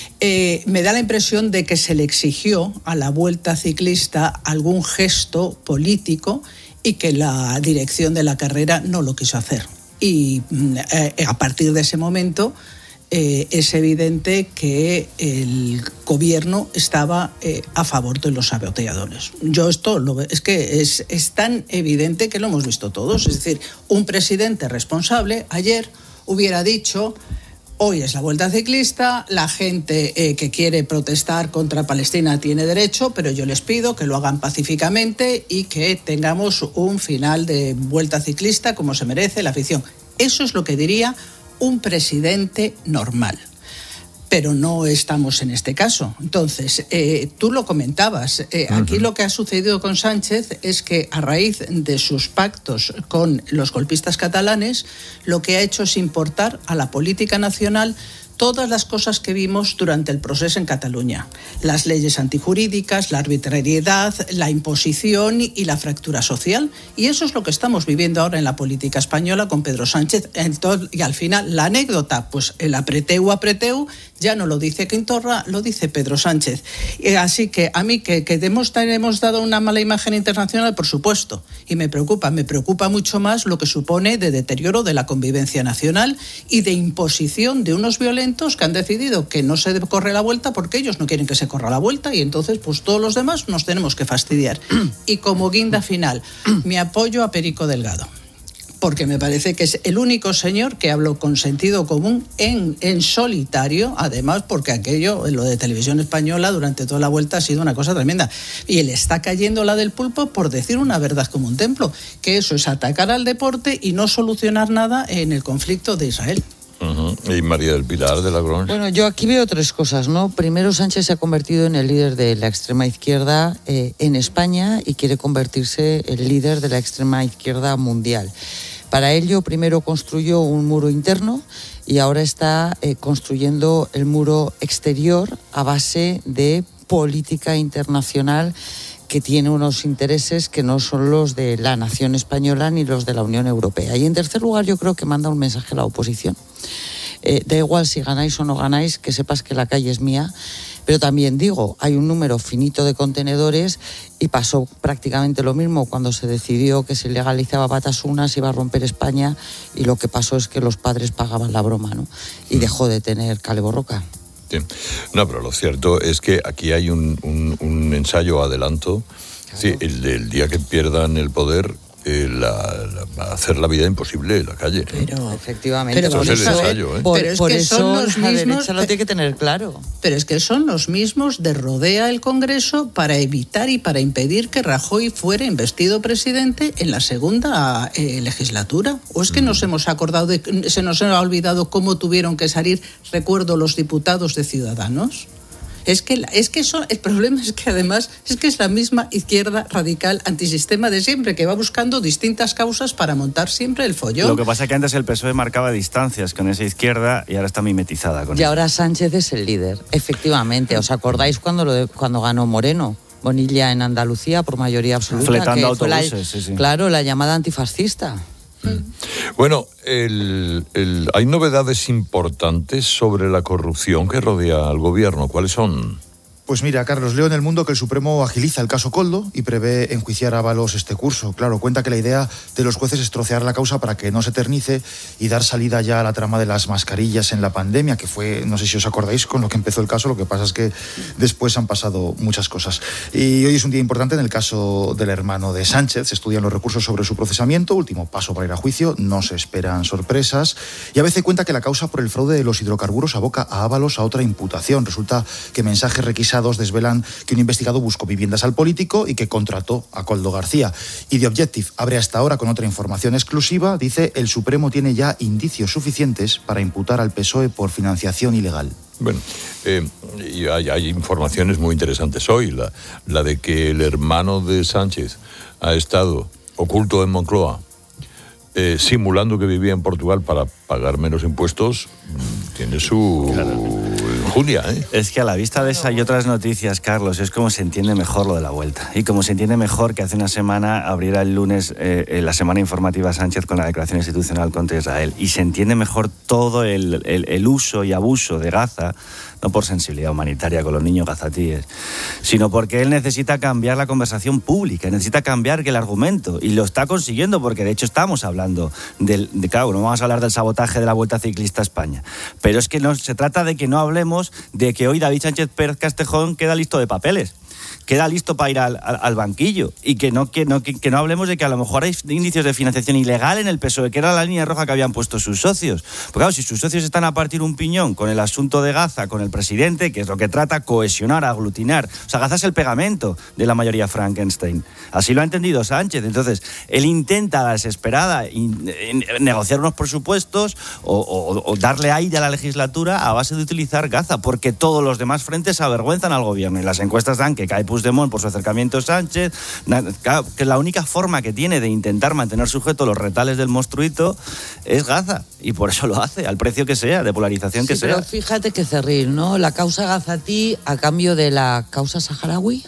eh, me da la impresión de que se le exigió a la vuelta ciclista algún gesto político y que la dirección de la carrera no lo quiso hacer. Y eh, a partir de ese momento Eh, es evidente que el gobierno estaba eh, a favor de los saboteadores. Yo esto lo veo, es que es, es tan evidente que lo hemos visto todos. Es decir, un presidente responsable ayer hubiera dicho: hoy es la vuelta ciclista, la gente eh, que quiere protestar contra Palestina tiene derecho, pero yo les pido que lo hagan pacíficamente y que tengamos un final de vuelta ciclista como se merece la afición. Eso es lo que diría un presidente normal. Pero no estamos en este caso. Entonces, eh, tú lo comentabas, eh, uh-huh. Aquí lo que ha sucedido con Sánchez es que a raíz de sus pactos con los golpistas catalanes, lo que ha hecho es importar a la política nacional todas las cosas que vimos durante el proceso en Cataluña. Las leyes antijurídicas, la arbitrariedad, la imposición y la fractura social. Y eso es lo que estamos viviendo ahora en la política española con Pedro Sánchez. Entonces, y al final, la anécdota, pues el apreteu, apreteu, ya no lo dice Quintorra, lo dice Pedro Sánchez. Así que a mí que, que hemos, hemos dado una mala imagen internacional, por supuesto. Y me preocupa, me preocupa mucho más lo que supone de deterioro de la convivencia nacional y de imposición de unos violentos que han decidido que no se corre la vuelta porque ellos no quieren que se corra la vuelta, y entonces pues todos los demás nos tenemos que fastidiar. Y como guinda final, mi apoyo a Perico Delgado, porque me parece que es el único señor que habló con sentido común en, en solitario, además porque aquello, lo de Televisión Española durante toda la vuelta ha sido una cosa tremenda. Y le está cayendo la del pulpo por decir una verdad como un templo, que eso es atacar al deporte y no solucionar nada en el conflicto de Israel. Uh-huh. Y María del Pilar de la Grange. Bueno, yo aquí veo tres cosas, ¿no? Primero, Sánchez se ha convertido en el líder de la extrema izquierda eh, en España y quiere convertirse en el líder de la extrema izquierda mundial. Para ello, primero construyó un muro interno y ahora está eh, construyendo el muro exterior a base de política internacional que tiene unos intereses que no son los de la nación española ni los de la Unión Europea. Y en tercer lugar, yo creo que manda un mensaje a la oposición. Eh, da igual si ganáis o no ganáis, que sepas que la calle es mía. Pero también digo, hay un número finito de contenedores y pasó prácticamente lo mismo cuando se decidió que se legalizaba Batasuna, se iba a romper España, y lo que pasó es que los padres pagaban la broma, ¿no? Y dejó de tener Kale Borroka. Sí. No, pero lo cierto es que aquí hay un, un, un ensayo adelanto. Claro. Sí, el del día que pierdan el poder, eh, la, la, va a hacer la vida imposible en la calle. Pero efectivamente, pero por eso, eso, ensayo, ¿eh? por, pero es por que eso son los la mismos, derecha lo tiene que tener claro. Pero es que son los mismos de rodea el Congreso para evitar y para impedir que Rajoy fuera investido presidente en la segunda eh, legislatura. ¿O es que nos hemos acordado, de, se nos ha olvidado cómo tuvieron que salir, recuerdo, los diputados de Ciudadanos? Es que, es que son, el problema es que además es que es la misma izquierda radical antisistema de siempre, que va buscando distintas causas para montar siempre el follón. Lo que pasa es que antes el P S O E marcaba distancias con esa izquierda y ahora está mimetizada con Y ella. ahora Sánchez es el líder, efectivamente. ¿Os acordáis cuando, lo de, cuando ganó Moreno? Bonilla en Andalucía por mayoría absoluta. Fletando autobuses, la, sí, sí. Claro, la llamada antifascista. Bueno, el, el, hay novedades importantes sobre la corrupción que rodea al gobierno. ¿Cuáles son? Pues mira, Carlos, leo en El Mundo que el Supremo agiliza el caso Koldo y prevé enjuiciar a Ábalos este curso. Claro, cuenta que la idea de los jueces es trocear la causa para que no se eternice y dar salida ya a la trama de las mascarillas en la pandemia, que fue, no sé si os acordáis, con lo que empezó el caso. Lo que pasa es que después han pasado muchas cosas. Y hoy es un día importante en el caso del hermano de Sánchez. Se estudian los recursos sobre su procesamiento, último paso para ir a juicio, no se esperan sorpresas. Y a veces cuenta que la causa por el fraude de los hidrocarburos aboca a Ábalos a otra imputación. Resulta que mensajes requisados desvelan que un investigado buscó viviendas al político y que contrató a Koldo García. Y The Objective abre hasta ahora con otra información exclusiva. Dice: el Supremo tiene ya indicios suficientes para imputar al P S O E por financiación ilegal. Bueno, eh, y hay, hay informaciones muy interesantes hoy. La, la de que el hermano de Sánchez ha estado oculto en Moncloa, eh, simulando que vivía en Portugal para pagar menos impuestos, tiene su... Claro. Julia, ¿eh? Es que a la vista de esa y otras noticias, Carlos, es como se entiende mejor lo de la vuelta. Y como se entiende mejor que hace una semana abriera el lunes eh, la semana informativa Sánchez con la declaración institucional contra Israel. Y se entiende mejor todo el, el, el uso y abuso de Gaza, no por sensibilidad humanitaria con los niños gazatíes, sino porque él necesita cambiar la conversación pública, necesita cambiar el argumento. Y lo está consiguiendo porque, de hecho, estamos hablando del... De, claro, no vamos a hablar del sabotaje de la Vuelta Ciclista a España. Pero es que no, se trata de que no hablemos de que hoy David Sánchez Pérez Castejón queda listo de papeles, queda listo para ir al, al, al banquillo, y que no, que, no, que, que no hablemos de que a lo mejor hay indicios de financiación ilegal en el P S O E, que era la línea roja que habían puesto sus socios. Porque claro, si sus socios están a partir un piñón con el asunto de Gaza, con el presidente, que es lo que trata, cohesionar, aglutinar. O sea, Gaza es el pegamento de la mayoría Frankenstein. Así lo ha entendido Sánchez. Entonces, él intenta a la desesperada in, in, negociar unos presupuestos o, o, o darle aire a la legislatura a base de utilizar Gaza, porque todos los demás frentes avergüenzan al gobierno. Y las encuestas dan que cae Puigdemont por su acercamiento a Sánchez, que la única forma que tiene de intentar mantener sujeto los retales del monstruito es Gaza, y por eso lo hace, al precio que sea, de polarización sí, que pero sea. Pero fíjate que cerril, ¿no? La causa gazatí a cambio de la causa saharaui.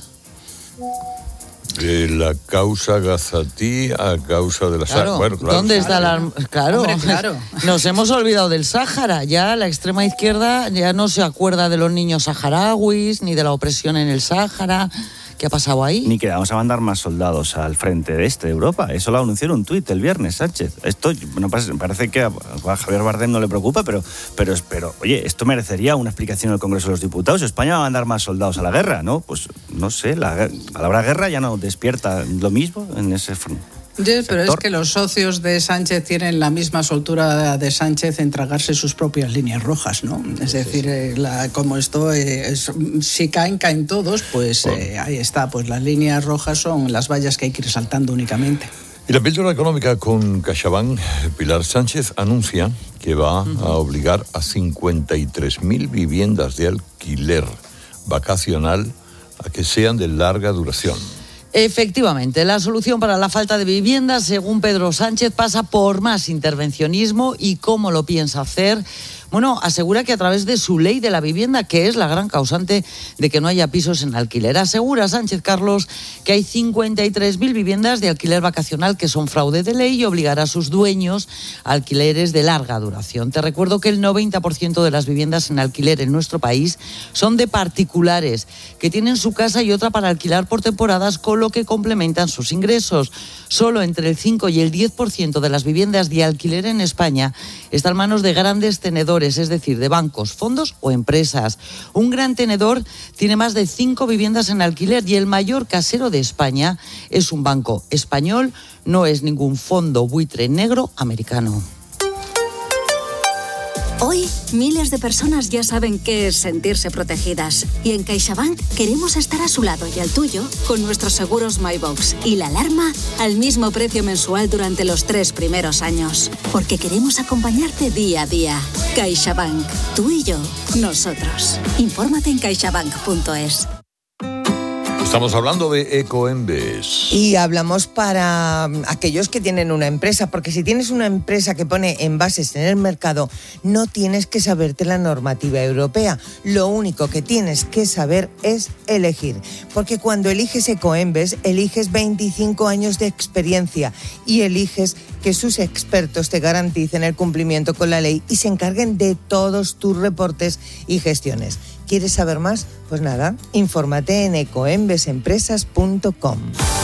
De la causa gazatí a causa de la claro, bueno, claro, ¿dónde sí, está claro. la...? Claro, Hombre, claro, nos hemos olvidado del Sáhara. Ya la extrema izquierda ya no se acuerda de los niños saharauis, ni de la opresión en el Sáhara. ¿Qué ha pasado ahí? Ni que vamos a mandar más soldados al frente de este de Europa. Eso lo anunció en un tuit el viernes, Sánchez. Esto, bueno, parece que a Javier Bardem no le preocupa, pero, pero, pero, oye, esto merecería una explicación en el Congreso de los Diputados. España va a mandar más soldados a la guerra, ¿no? Pues, no sé, la palabra guerra ya no despierta lo mismo en ese frente. Sí, pero es que los socios de Sánchez tienen la misma soltura de Sánchez en tragarse sus propias líneas rojas, ¿no? Es sí, decir, sí. Eh, la, como esto, eh, es, si caen, caen todos, pues eh, ahí está, pues las líneas rojas son las vallas que hay que ir saltando únicamente. Y la píldora económica con CaixaBank, Pilar Sánchez anuncia que va uh-huh. a obligar a cincuenta y tres mil viviendas de alquiler vacacional a que sean de larga duración. Efectivamente, la solución para la falta de viviendas, según Pedro Sánchez, pasa por más intervencionismo. ¿Y cómo lo piensa hacer? Bueno, asegura que a través de su ley de la vivienda, que es la gran causante de que no haya pisos en alquiler. Asegura Sánchez Carlos que hay cincuenta y tres mil viviendas de alquiler vacacional que son fraude de ley y obligará a sus dueños a alquileres de larga duración. Te recuerdo que el noventa por ciento de las viviendas en alquiler en nuestro país son de particulares que tienen su casa y otra para alquilar por temporadas, con lo que complementan sus ingresos. Solo entre el cinco y el diez por ciento de las viviendas de alquiler en España están en manos de grandes tenedores, es decir, de bancos, fondos o empresas. Un gran tenedor tiene más de cinco viviendas en alquiler y el mayor casero de España es un banco español, no es ningún fondo buitre negro americano. Hoy, miles de personas ya saben qué es sentirse protegidas. Y en CaixaBank queremos estar a su lado y al tuyo con nuestros seguros MyBox y la alarma al mismo precio mensual durante los tres primeros años. Porque queremos acompañarte día a día. CaixaBank. Tú y yo. Nosotros. Infórmate en caixabank punto es. Estamos hablando de Ecoembes. Y hablamos para aquellos que tienen una empresa, porque si tienes una empresa que pone envases en el mercado, no tienes que saberte la normativa europea. Lo único que tienes que saber es elegir, porque cuando eliges Ecoembes, eliges veinticinco años de experiencia y eliges que sus expertos te garanticen el cumplimiento con la ley y se encarguen de todos tus reportes y gestiones. ¿Quieres saber más? Pues nada, infórmate en ecoembes empresas punto com.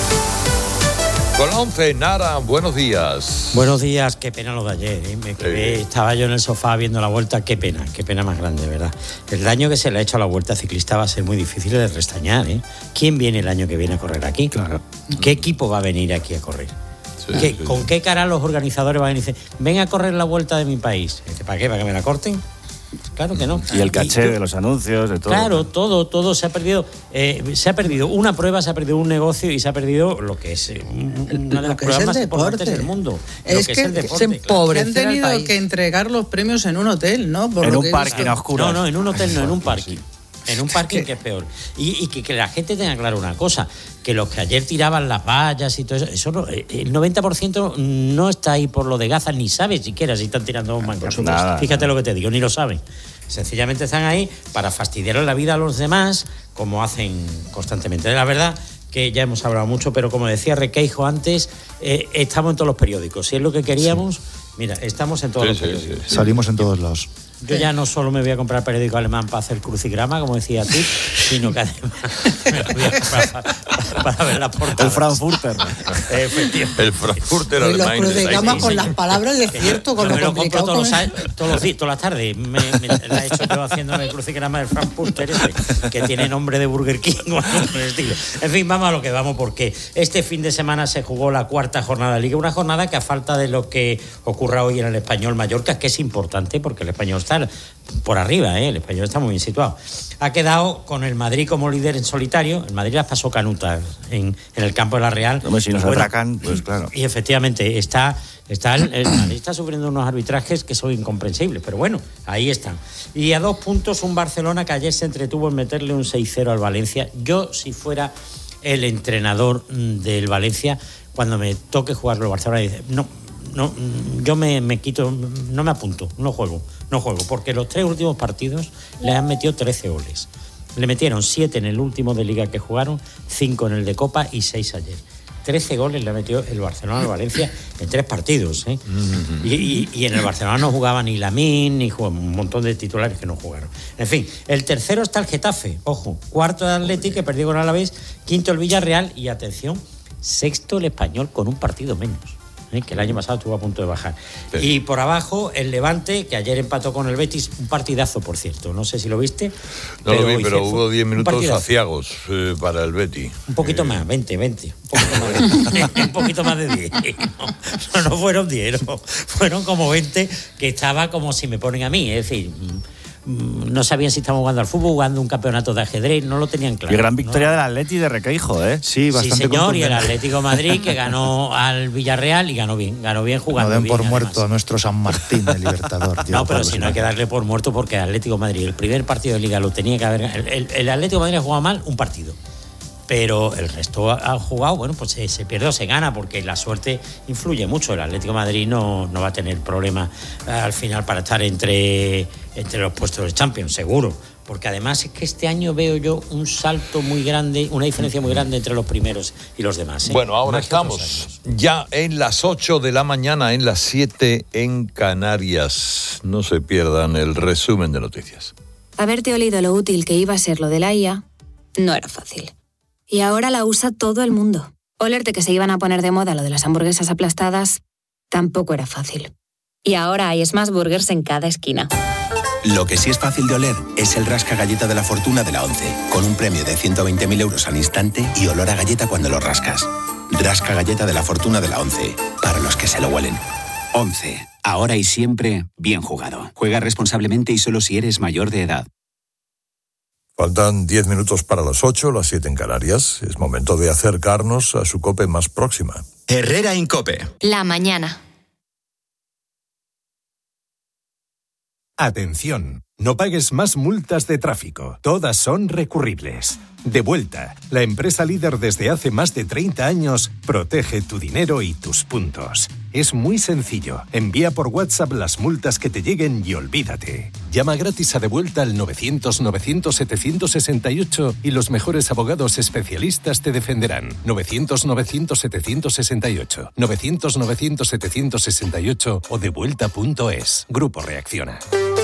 Con la once, Nara, buenos días. Buenos días, qué pena lo de ayer. ¿eh? Me quedé, sí. Estaba yo en el sofá viendo la Vuelta, qué pena, qué pena más grande, ¿verdad? El daño que se le ha hecho a la Vuelta Ciclista va a ser muy difícil de restañar. ¿eh? ¿Quién viene el año que viene a correr aquí? Claro. ¿Qué equipo va a venir aquí a correr? Sí, ¿Qué, sí, ¿Con sí. qué cara los organizadores van a decir, ven a correr la Vuelta de mi país? ¿Para qué? ¿Para que me la corten? Claro que no. Y el caché y, de los anuncios, de todo. Claro, todo, todo se ha perdido. Eh, se ha perdido una prueba, se ha perdido un negocio y se ha perdido lo que es una de las pruebas más importantes del mundo. Es que, que es el deporte, se claro. Han tenido que entregar los premios en un hotel, ¿no? Por en un parking a oscuras. No, no, en un hotel no, en un parking. En un parking que es peor. Y, y que, que la gente tenga claro una cosa, que los que ayer tiraban las vallas y todo eso, eso no, el noventa por ciento no está ahí por lo de Gaza, ni sabe siquiera si están tirando un mango. Fíjate lo que te digo, ni lo saben. Sencillamente están ahí para fastidiar la vida a los demás, como hacen constantemente. La verdad que ya hemos hablado mucho, pero como decía Requeijo antes, eh, estamos en todos los periódicos. Si es lo que queríamos, sí. Mira, estamos en todos sí, los periódicos. Sí, sí, sí. Salimos en todos lados. Yo ya no solo me voy a comprar periódico alemán para hacer crucigrama, como decía tú, sino que además me lo voy a comprar para, para ver las portadas. El Frankfurter. Efectivamente. El Frankfurter alemán. Los crucigramas con las palabras de cierto, con lo me lo complicado. Compro todos, los, todos los días, todas las tardes. Me, me la he hecho yo haciendo el crucigrama del Frankfurter este, que tiene nombre de Burger King o algo por el estilo. En fin, vamos a lo que vamos, porque este fin de semana se jugó la cuarta jornada de Liga, una jornada que a falta de lo que ocurra hoy en el Español Mallorca, que es importante porque el Español está por arriba, ¿eh? El Español está muy bien situado. Ha quedado con el Madrid como líder en solitario. El Madrid las pasó canutas en, en el campo de la Real. Hombre, si nos bueno, atracan, pues claro. Y efectivamente, está, está el, el Madrid está sufriendo unos arbitrajes que son incomprensibles, pero bueno, ahí están. Y a dos puntos un Barcelona que ayer se entretuvo en meterle un seis cero al Valencia. Yo, si fuera el entrenador del Valencia, cuando me toque jugarlo el Barcelona, dice, no, no, yo me, me quito, no me apunto, no juego, no juego, porque los tres últimos partidos le han metido trece goles. Le metieron siete en el último de Liga que jugaron, cinco en el de Copa y seis ayer. trece goles le ha metido el Barcelona al Valencia en tres partidos, ¿eh? Mm-hmm. y, y, y en el Barcelona no jugaba ni Lamine, ni jugaba un montón de titulares que no jugaron. En fin, el tercero está el Getafe, ojo, cuarto el Atleti, que perdió con Alavés, quinto el Villarreal y, atención, sexto el Español con un partido menos. ¿Eh? Que el año pasado estuvo a punto de bajar. Sí. Y por abajo, el Levante, que ayer empató con el Betis, un partidazo, por cierto. No sé si lo viste. No pero lo vi, pero hubo diez minutos aciagos eh, para el Betis. Un poquito eh. más, veinte, veinte. Un poquito más de, un poquito más de diez. No, no fueron diez, no. Fueron como veinte, que estaba como si me ponen a mí. Es decir, no sabían si estaban jugando al fútbol, jugando un campeonato de ajedrez, no lo tenían claro. Y gran victoria, ¿no?, del Atleti de Requeijo, ¿eh? Sí, bastante. Sí, señor, y el Atlético Madrid, que ganó al Villarreal y ganó bien, ganó bien jugando. No den bien, por muerto además. A nuestro San Martín, el Libertador. No, pero si no hay que darle por muerto, porque el Atlético Madrid, el primer partido de Liga lo tenía que haber. El, el, el Atlético Madrid ha jugado mal un partido. pero el resto ha, ha jugado, bueno, pues se, se pierde o se gana, porque la suerte influye mucho. El Atlético de Madrid no, no va a tener problema eh, al final para estar entre, entre los puestos de Champions, seguro. Porque además es que este año veo yo un salto muy grande, una diferencia muy grande entre los primeros y los demás, ¿eh? Bueno, ahora Más que estamos ya en las ocho de la mañana, en las siete en Canarias. No se pierdan el resumen de noticias. Haberte olido lo útil que iba a ser lo de la I A no era fácil. Y ahora la usa todo el mundo. Olerte que se iban a poner de moda lo de las hamburguesas aplastadas tampoco era fácil. Y ahora hay Smash Burgers en cada esquina. Lo que sí es fácil de oler es el rasca galleta de la fortuna de la ONCE, con un premio de ciento veinte mil euros al instante y olor a galleta cuando lo rascas. Rasca galleta de la fortuna de la ONCE, para los que se lo huelen. ONCE, ahora y siempre, bien jugado. Juega responsablemente y solo si eres mayor de edad. Faltan diez minutos para las ocho, las siete en Canarias. Es momento de acercarnos a su COPE más próxima. Herrera Incope. La mañana. Atención, no pagues más multas de tráfico. Todas son recurribles. Devuelta, la empresa líder desde hace más de treinta años, protege tu dinero y tus puntos. Es muy sencillo. Envía por WhatsApp las multas que te lleguen y olvídate. Llama gratis a Devuelta al novecientos novecientos setecientos sesenta y ocho y los mejores abogados especialistas te defenderán. novecientos novecientos setecientos sesenta y ocho, novecientos novecientos setecientos sesenta y ocho o devuelta punto es. Grupo Reacciona.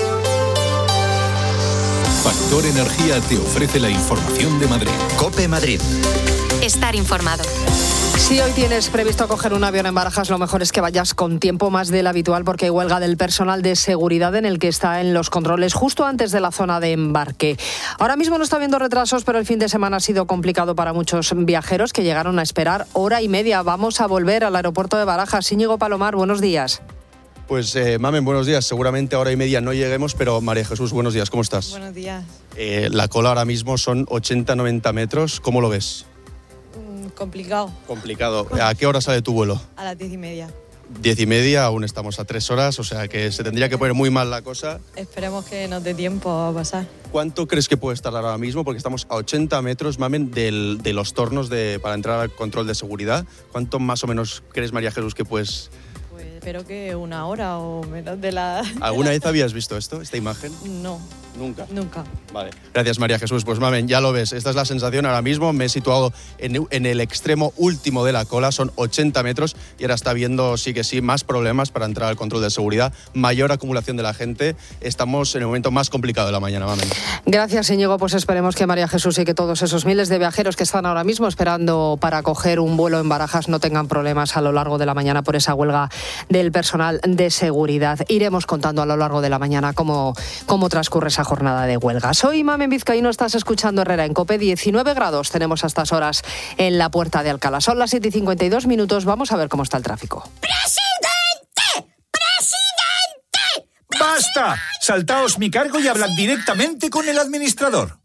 Factor Energía te ofrece la información de Madrid. COPE Madrid. Estar informado. Si hoy tienes previsto coger un avión en Barajas, lo mejor es que vayas con tiempo más del habitual, porque hay huelga del personal de seguridad en el que está en los controles justo antes de la zona de embarque. Ahora mismo no está habiendo retrasos, pero el fin de semana ha sido complicado para muchos viajeros que llegaron a esperar hora y media. Vamos a volver al aeropuerto de Barajas. Íñigo Palomar, buenos días. Pues, eh, Mamen, buenos días. Seguramente a hora y media no lleguemos, pero María Jesús, buenos días. ¿Cómo estás? Buenos días. Eh, la cola ahora mismo son ochenta a noventa metros. ¿Cómo lo ves? Mm, complicado. Complicado. ¿A qué hora sale tu vuelo? A las diez y media. Diez y media, aún estamos a tres horas, o sea que se tendría que poner muy mal la cosa. Esperemos que nos dé tiempo a pasar. ¿Cuánto crees que puede tardar ahora mismo? Porque estamos a ochenta metros, Mamen, del, de los tornos de, para entrar al control de seguridad. ¿Cuánto más o menos crees, María Jesús, que puedes...? Espero que una hora o menos de la... ¿Alguna vez habías visto esto, esta imagen? No. ¿Nunca? Nunca. Vale. Gracias, María Jesús. Pues, Mamen, ya lo ves. Esta es la sensación ahora mismo. Me he situado en, en el extremo último de la cola. Son ochenta metros y ahora está viendo, sí que sí, más problemas para entrar al control de seguridad. Mayor acumulación de la gente. Estamos en el momento más complicado de la mañana, Mamen. Gracias, Íñigo. Pues esperemos que María Jesús y que todos esos miles de viajeros que están ahora mismo esperando para coger un vuelo en Barajas no tengan problemas a lo largo de la mañana por esa huelga del personal de seguridad. Iremos contando a lo largo de la mañana cómo, cómo transcurre esa jornada de huelga. Soy Mamen Vizcaíno, estás escuchando Herrera en COPE. diecinueve grados tenemos a estas horas en la Puerta de Alcalá. Son las siete y cincuenta y dos minutos. Vamos a ver cómo está el tráfico. ¡Presidente! ¡Presidente! ¡Basta! Saltaos mi cargo y hablad directamente con el administrador.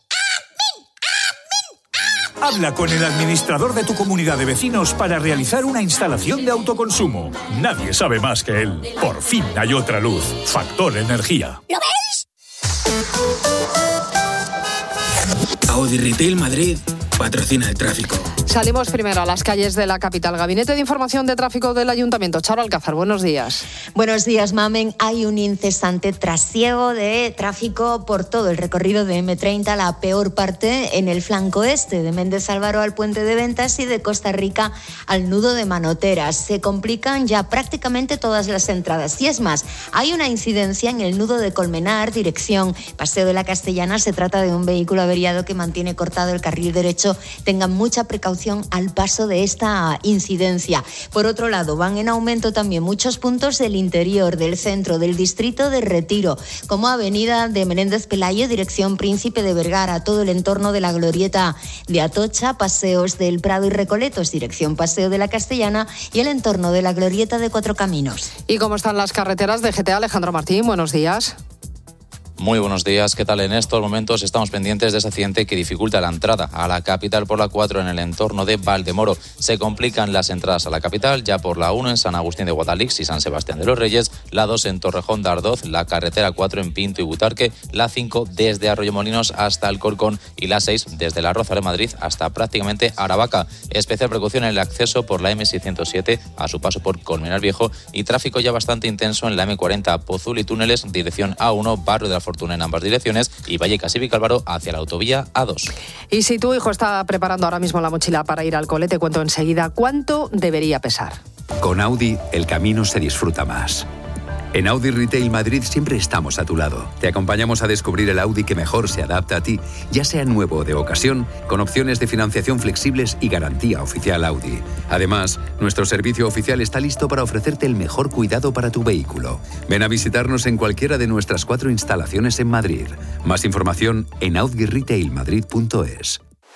Habla con el administrador de tu comunidad de vecinos para realizar una instalación de autoconsumo. Nadie sabe más que él. Por fin hay otra luz. Factor Energía. ¿Lo veis? Audi Retail Madrid patrocina el tráfico. Salimos primero a las calles de la capital. Gabinete de Información de Tráfico del Ayuntamiento. Charo Alcázar, buenos días. Buenos días, Mamen. Hay un incesante trasiego de tráfico por todo el recorrido de eme treinta, la peor parte en el flanco este, de Méndez Álvaro al Puente de Ventas y de Costa Rica al nudo de Manoteras. Se complican ya prácticamente todas las entradas. Y es más, hay una incidencia en el nudo de Colmenar, dirección Paseo de la Castellana. Se trata de un vehículo averiado que mantiene cortado el carril derecho. Tengan mucha precaución al paso de esta incidencia. Por otro lado, van en aumento también muchos puntos del interior, del centro, del distrito de Retiro, como Avenida de Menéndez Pelayo, dirección Príncipe de Vergara, todo el entorno de la Glorieta de Atocha, Paseos del Prado y Recoletos, dirección Paseo de la Castellana, y el entorno de la Glorieta de Cuatro Caminos. ¿Y cómo están las carreteras de G T A? Alejandro Martín, buenos días. Muy buenos días, ¿qué tal? En estos momentos estamos pendientes de ese accidente que dificulta la entrada a la capital por la cuatro en el entorno de Valdemoro. Se complican las entradas a la capital ya por la uno en San Agustín de Guadalix y San Sebastián de los Reyes, la dos en Torrejón de Ardoz, la carretera cuatro en Pinto y Butarque, la cinco desde Arroyomolinos hasta Alcorcón y la seis desde la Roza de Madrid hasta prácticamente Aravaca. Especial precaución en el acceso por la eme seiscientos siete a su paso por Colmenar Viejo y tráfico ya bastante intenso en la eme cuarenta Pozul y Túneles, dirección A uno, Barrio de la Fortuna en ambas direcciones y Vallecas y Vicálvaro hacia la autovía A dos. Y si tu hijo está preparando ahora mismo la mochila para ir al cole, te cuento enseguida cuánto debería pesar. Con Audi, el camino se disfruta más. En Audi Retail Madrid siempre estamos a tu lado. Te acompañamos a descubrir el Audi que mejor se adapta a ti, ya sea nuevo o de ocasión, con opciones de financiación flexibles y garantía oficial Audi. Además, nuestro servicio oficial está listo para ofrecerte el mejor cuidado para tu vehículo. Ven a visitarnos en cualquiera de nuestras cuatro instalaciones en Madrid. Más información en audi retail madrid punto es.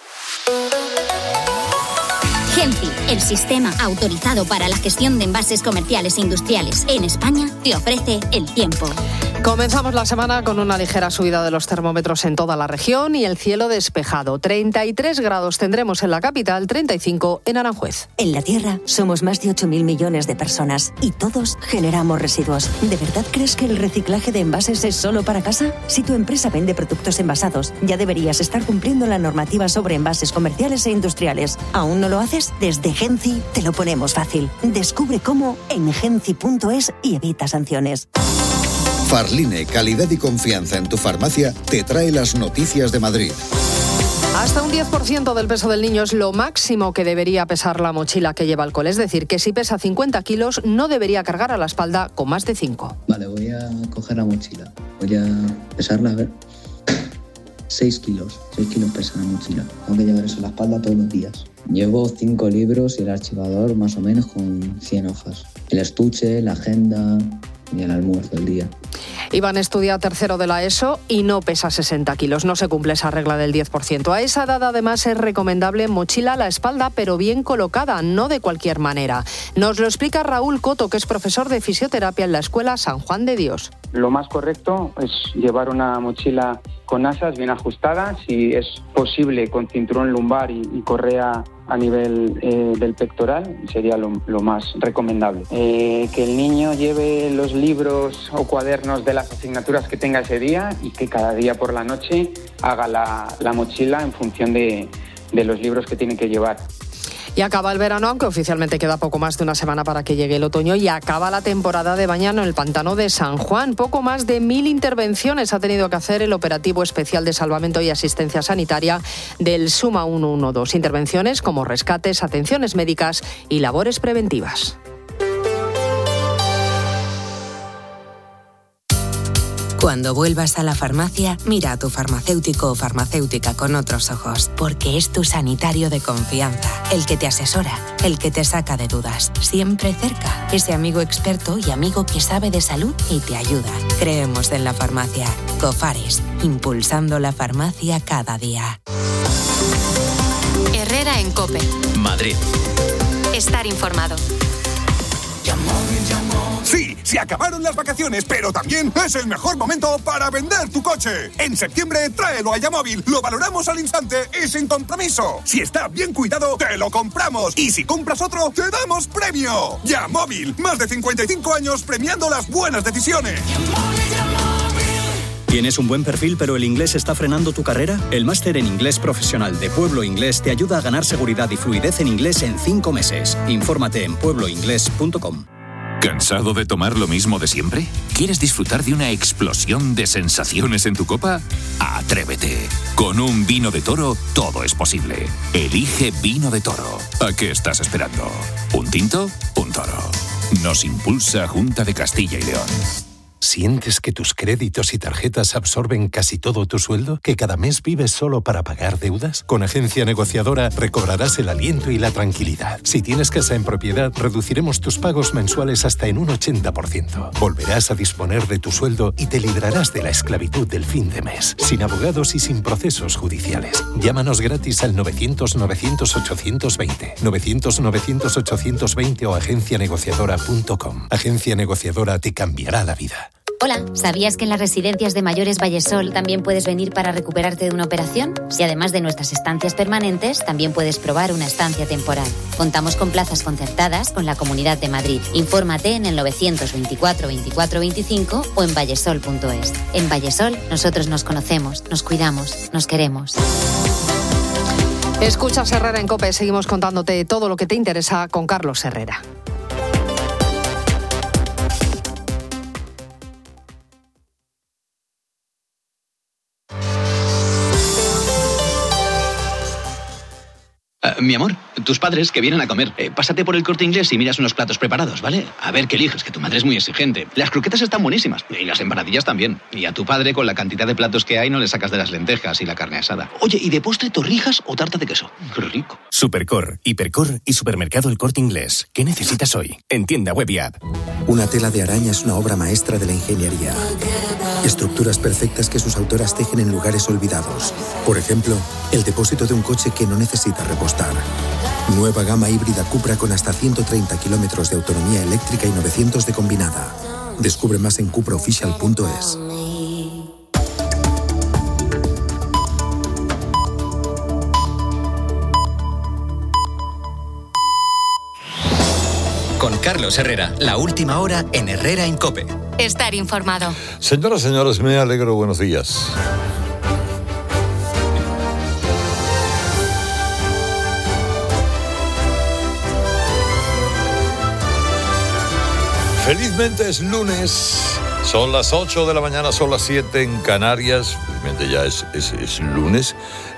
Genci, el sistema autorizado para la gestión de envases comerciales e industriales en España, te ofrece el tiempo. Comenzamos la semana con una ligera subida de los termómetros en toda la región y el cielo despejado. treinta y tres grados tendremos en la capital, treinta y cinco en Aranjuez. En la Tierra somos más de ocho mil millones de personas y todos generamos residuos. ¿De verdad crees que el reciclaje de envases es solo para casa? Si tu empresa vende productos envasados, ya deberías estar cumpliendo la normativa sobre envases comerciales e industriales. ¿Aún no lo haces? Desde Genci te lo ponemos fácil. Descubre cómo en genci punto es y evita sanciones. Farline, calidad y confianza en tu farmacia, te trae las noticias de Madrid. Hasta un diez por ciento del peso del niño es lo máximo que debería pesar la mochila que lleva al cole. Es decir, que si pesa cincuenta kilos, no debería cargar a la espalda con más de cinco. Vale, voy a coger la mochila. Voy a pesarla, a ver. seis kilos. seis kilos pesa la mochila. Tengo que llevar eso a la espalda todos los días. Llevo cinco libros y el archivador más o menos con cien hojas. El estuche, la agenda y el almuerzo del día. Iván estudia tercero de la ESO y no pesa sesenta kilos. No se cumple esa regla del diez por ciento. A esa edad, además, es recomendable mochila a la espalda, pero bien colocada, no de cualquier manera. Nos lo explica Raúl Coto, que es profesor de fisioterapia en la Escuela San Juan de Dios. Lo más correcto es llevar una mochila con asas bien ajustadas, si es posible con cinturón lumbar y, y correa a nivel eh, del pectoral, sería lo, lo más recomendable. Eh, que el niño lleve los libros o cuadernos de las asignaturas que tenga ese día y que cada día por la noche haga la, la mochila en función de, de los libros que tiene que llevar. Y acaba el verano, aunque oficialmente queda poco más de una semana para que llegue el otoño, y acaba la temporada de baño en el pantano de San Juan. Poco más de mil intervenciones ha tenido que hacer el operativo especial de salvamento y asistencia sanitaria del Suma ciento doce. Intervenciones como rescates, atenciones médicas y labores preventivas. Cuando vuelvas a la farmacia, mira a tu farmacéutico o farmacéutica con otros ojos, porque es tu sanitario de confianza, el que te asesora, el que te saca de dudas, siempre cerca, ese amigo experto y amigo que sabe de salud y te ayuda. Creemos en la farmacia. Cofares, impulsando la farmacia cada día. Herrera en COPE. Madrid. Estar informado. Sí, se acabaron las vacaciones, pero también es el mejor momento para vender tu coche. En septiembre, tráelo a Yamóvil, lo valoramos al instante y sin compromiso. Si está bien cuidado, te lo compramos. Y si compras otro, te damos premio. Yamóvil, más de cincuenta y cinco años premiando las buenas decisiones. ¿Tienes un buen perfil pero el inglés está frenando tu carrera? El máster en inglés profesional de Pueblo Inglés te ayuda a ganar seguridad y fluidez en inglés en cinco meses. Infórmate en pueblo inglés punto com. ¿Cansado de tomar lo mismo de siempre? ¿Quieres disfrutar de una explosión de sensaciones en tu copa? ¡Atrévete! Con un vino de Toro, todo es posible. Elige Vino de Toro. ¿A qué estás esperando? ¿Un tinto? Un Toro. Nos impulsa Junta de Castilla y León. ¿Sientes que tus créditos y tarjetas absorben casi todo tu sueldo? ¿Que cada mes vives solo para pagar deudas? Con Agencia Negociadora recobrarás el aliento y la tranquilidad. Si tienes casa en propiedad, reduciremos tus pagos mensuales hasta en un ochenta por ciento. Volverás a disponer de tu sueldo y te librarás de la esclavitud del fin de mes, sin abogados y sin procesos judiciales. Llámanos gratis al novecientos novecientos ochocientos veinte, novecientos novecientos ochocientos veinte o agencia negociadora punto com. Agencia Negociadora te cambiará la vida. Hola, ¿sabías que en las residencias de mayores Vallesol también puedes venir para recuperarte de una operación? Y además de nuestras estancias permanentes, también puedes probar una estancia temporal. Contamos con plazas concertadas con la Comunidad de Madrid. Infórmate en el novecientos veinticuatro veinticuatro veinticinco o en vallesol punto es. En Vallesol, nosotros nos conocemos, nos cuidamos, nos queremos. Escuchas Herrera en COPE, seguimos contándote todo lo que te interesa con Carlos Herrera. Uh, mi amor, tus padres que vienen a comer. Eh, pásate por el Corte Inglés y miras unos platos preparados, ¿vale? A ver qué eliges, que tu madre es muy exigente. Las croquetas están buenísimas. Y las empanadillas también. Y a tu padre, con la cantidad de platos que hay, no le sacas de las lentejas y la carne asada. Oye, ¿y de postre torrijas o tarta de queso? ¡Qué rico! Supercor, Hipercor y Supermercado El Corte Inglés. ¿Qué necesitas hoy? En tienda web y app. Una tela de araña es una obra maestra de la ingeniería. Estructuras perfectas que sus autoras tejen en lugares olvidados. Por ejemplo, el depósito de un coche que no necesita repostar. Nueva gama híbrida Cupra con hasta ciento treinta kilómetros de autonomía eléctrica y novecientos de combinada. Descubre más en cupra oficial punto es. Con Carlos Herrera, la última hora en Herrera en COPE. Estar informado. Señoras, señores, me alegro. Buenos días. Felizmente es lunes, son las ocho de la mañana, son las siete en Canarias, felizmente ya es, es, es lunes.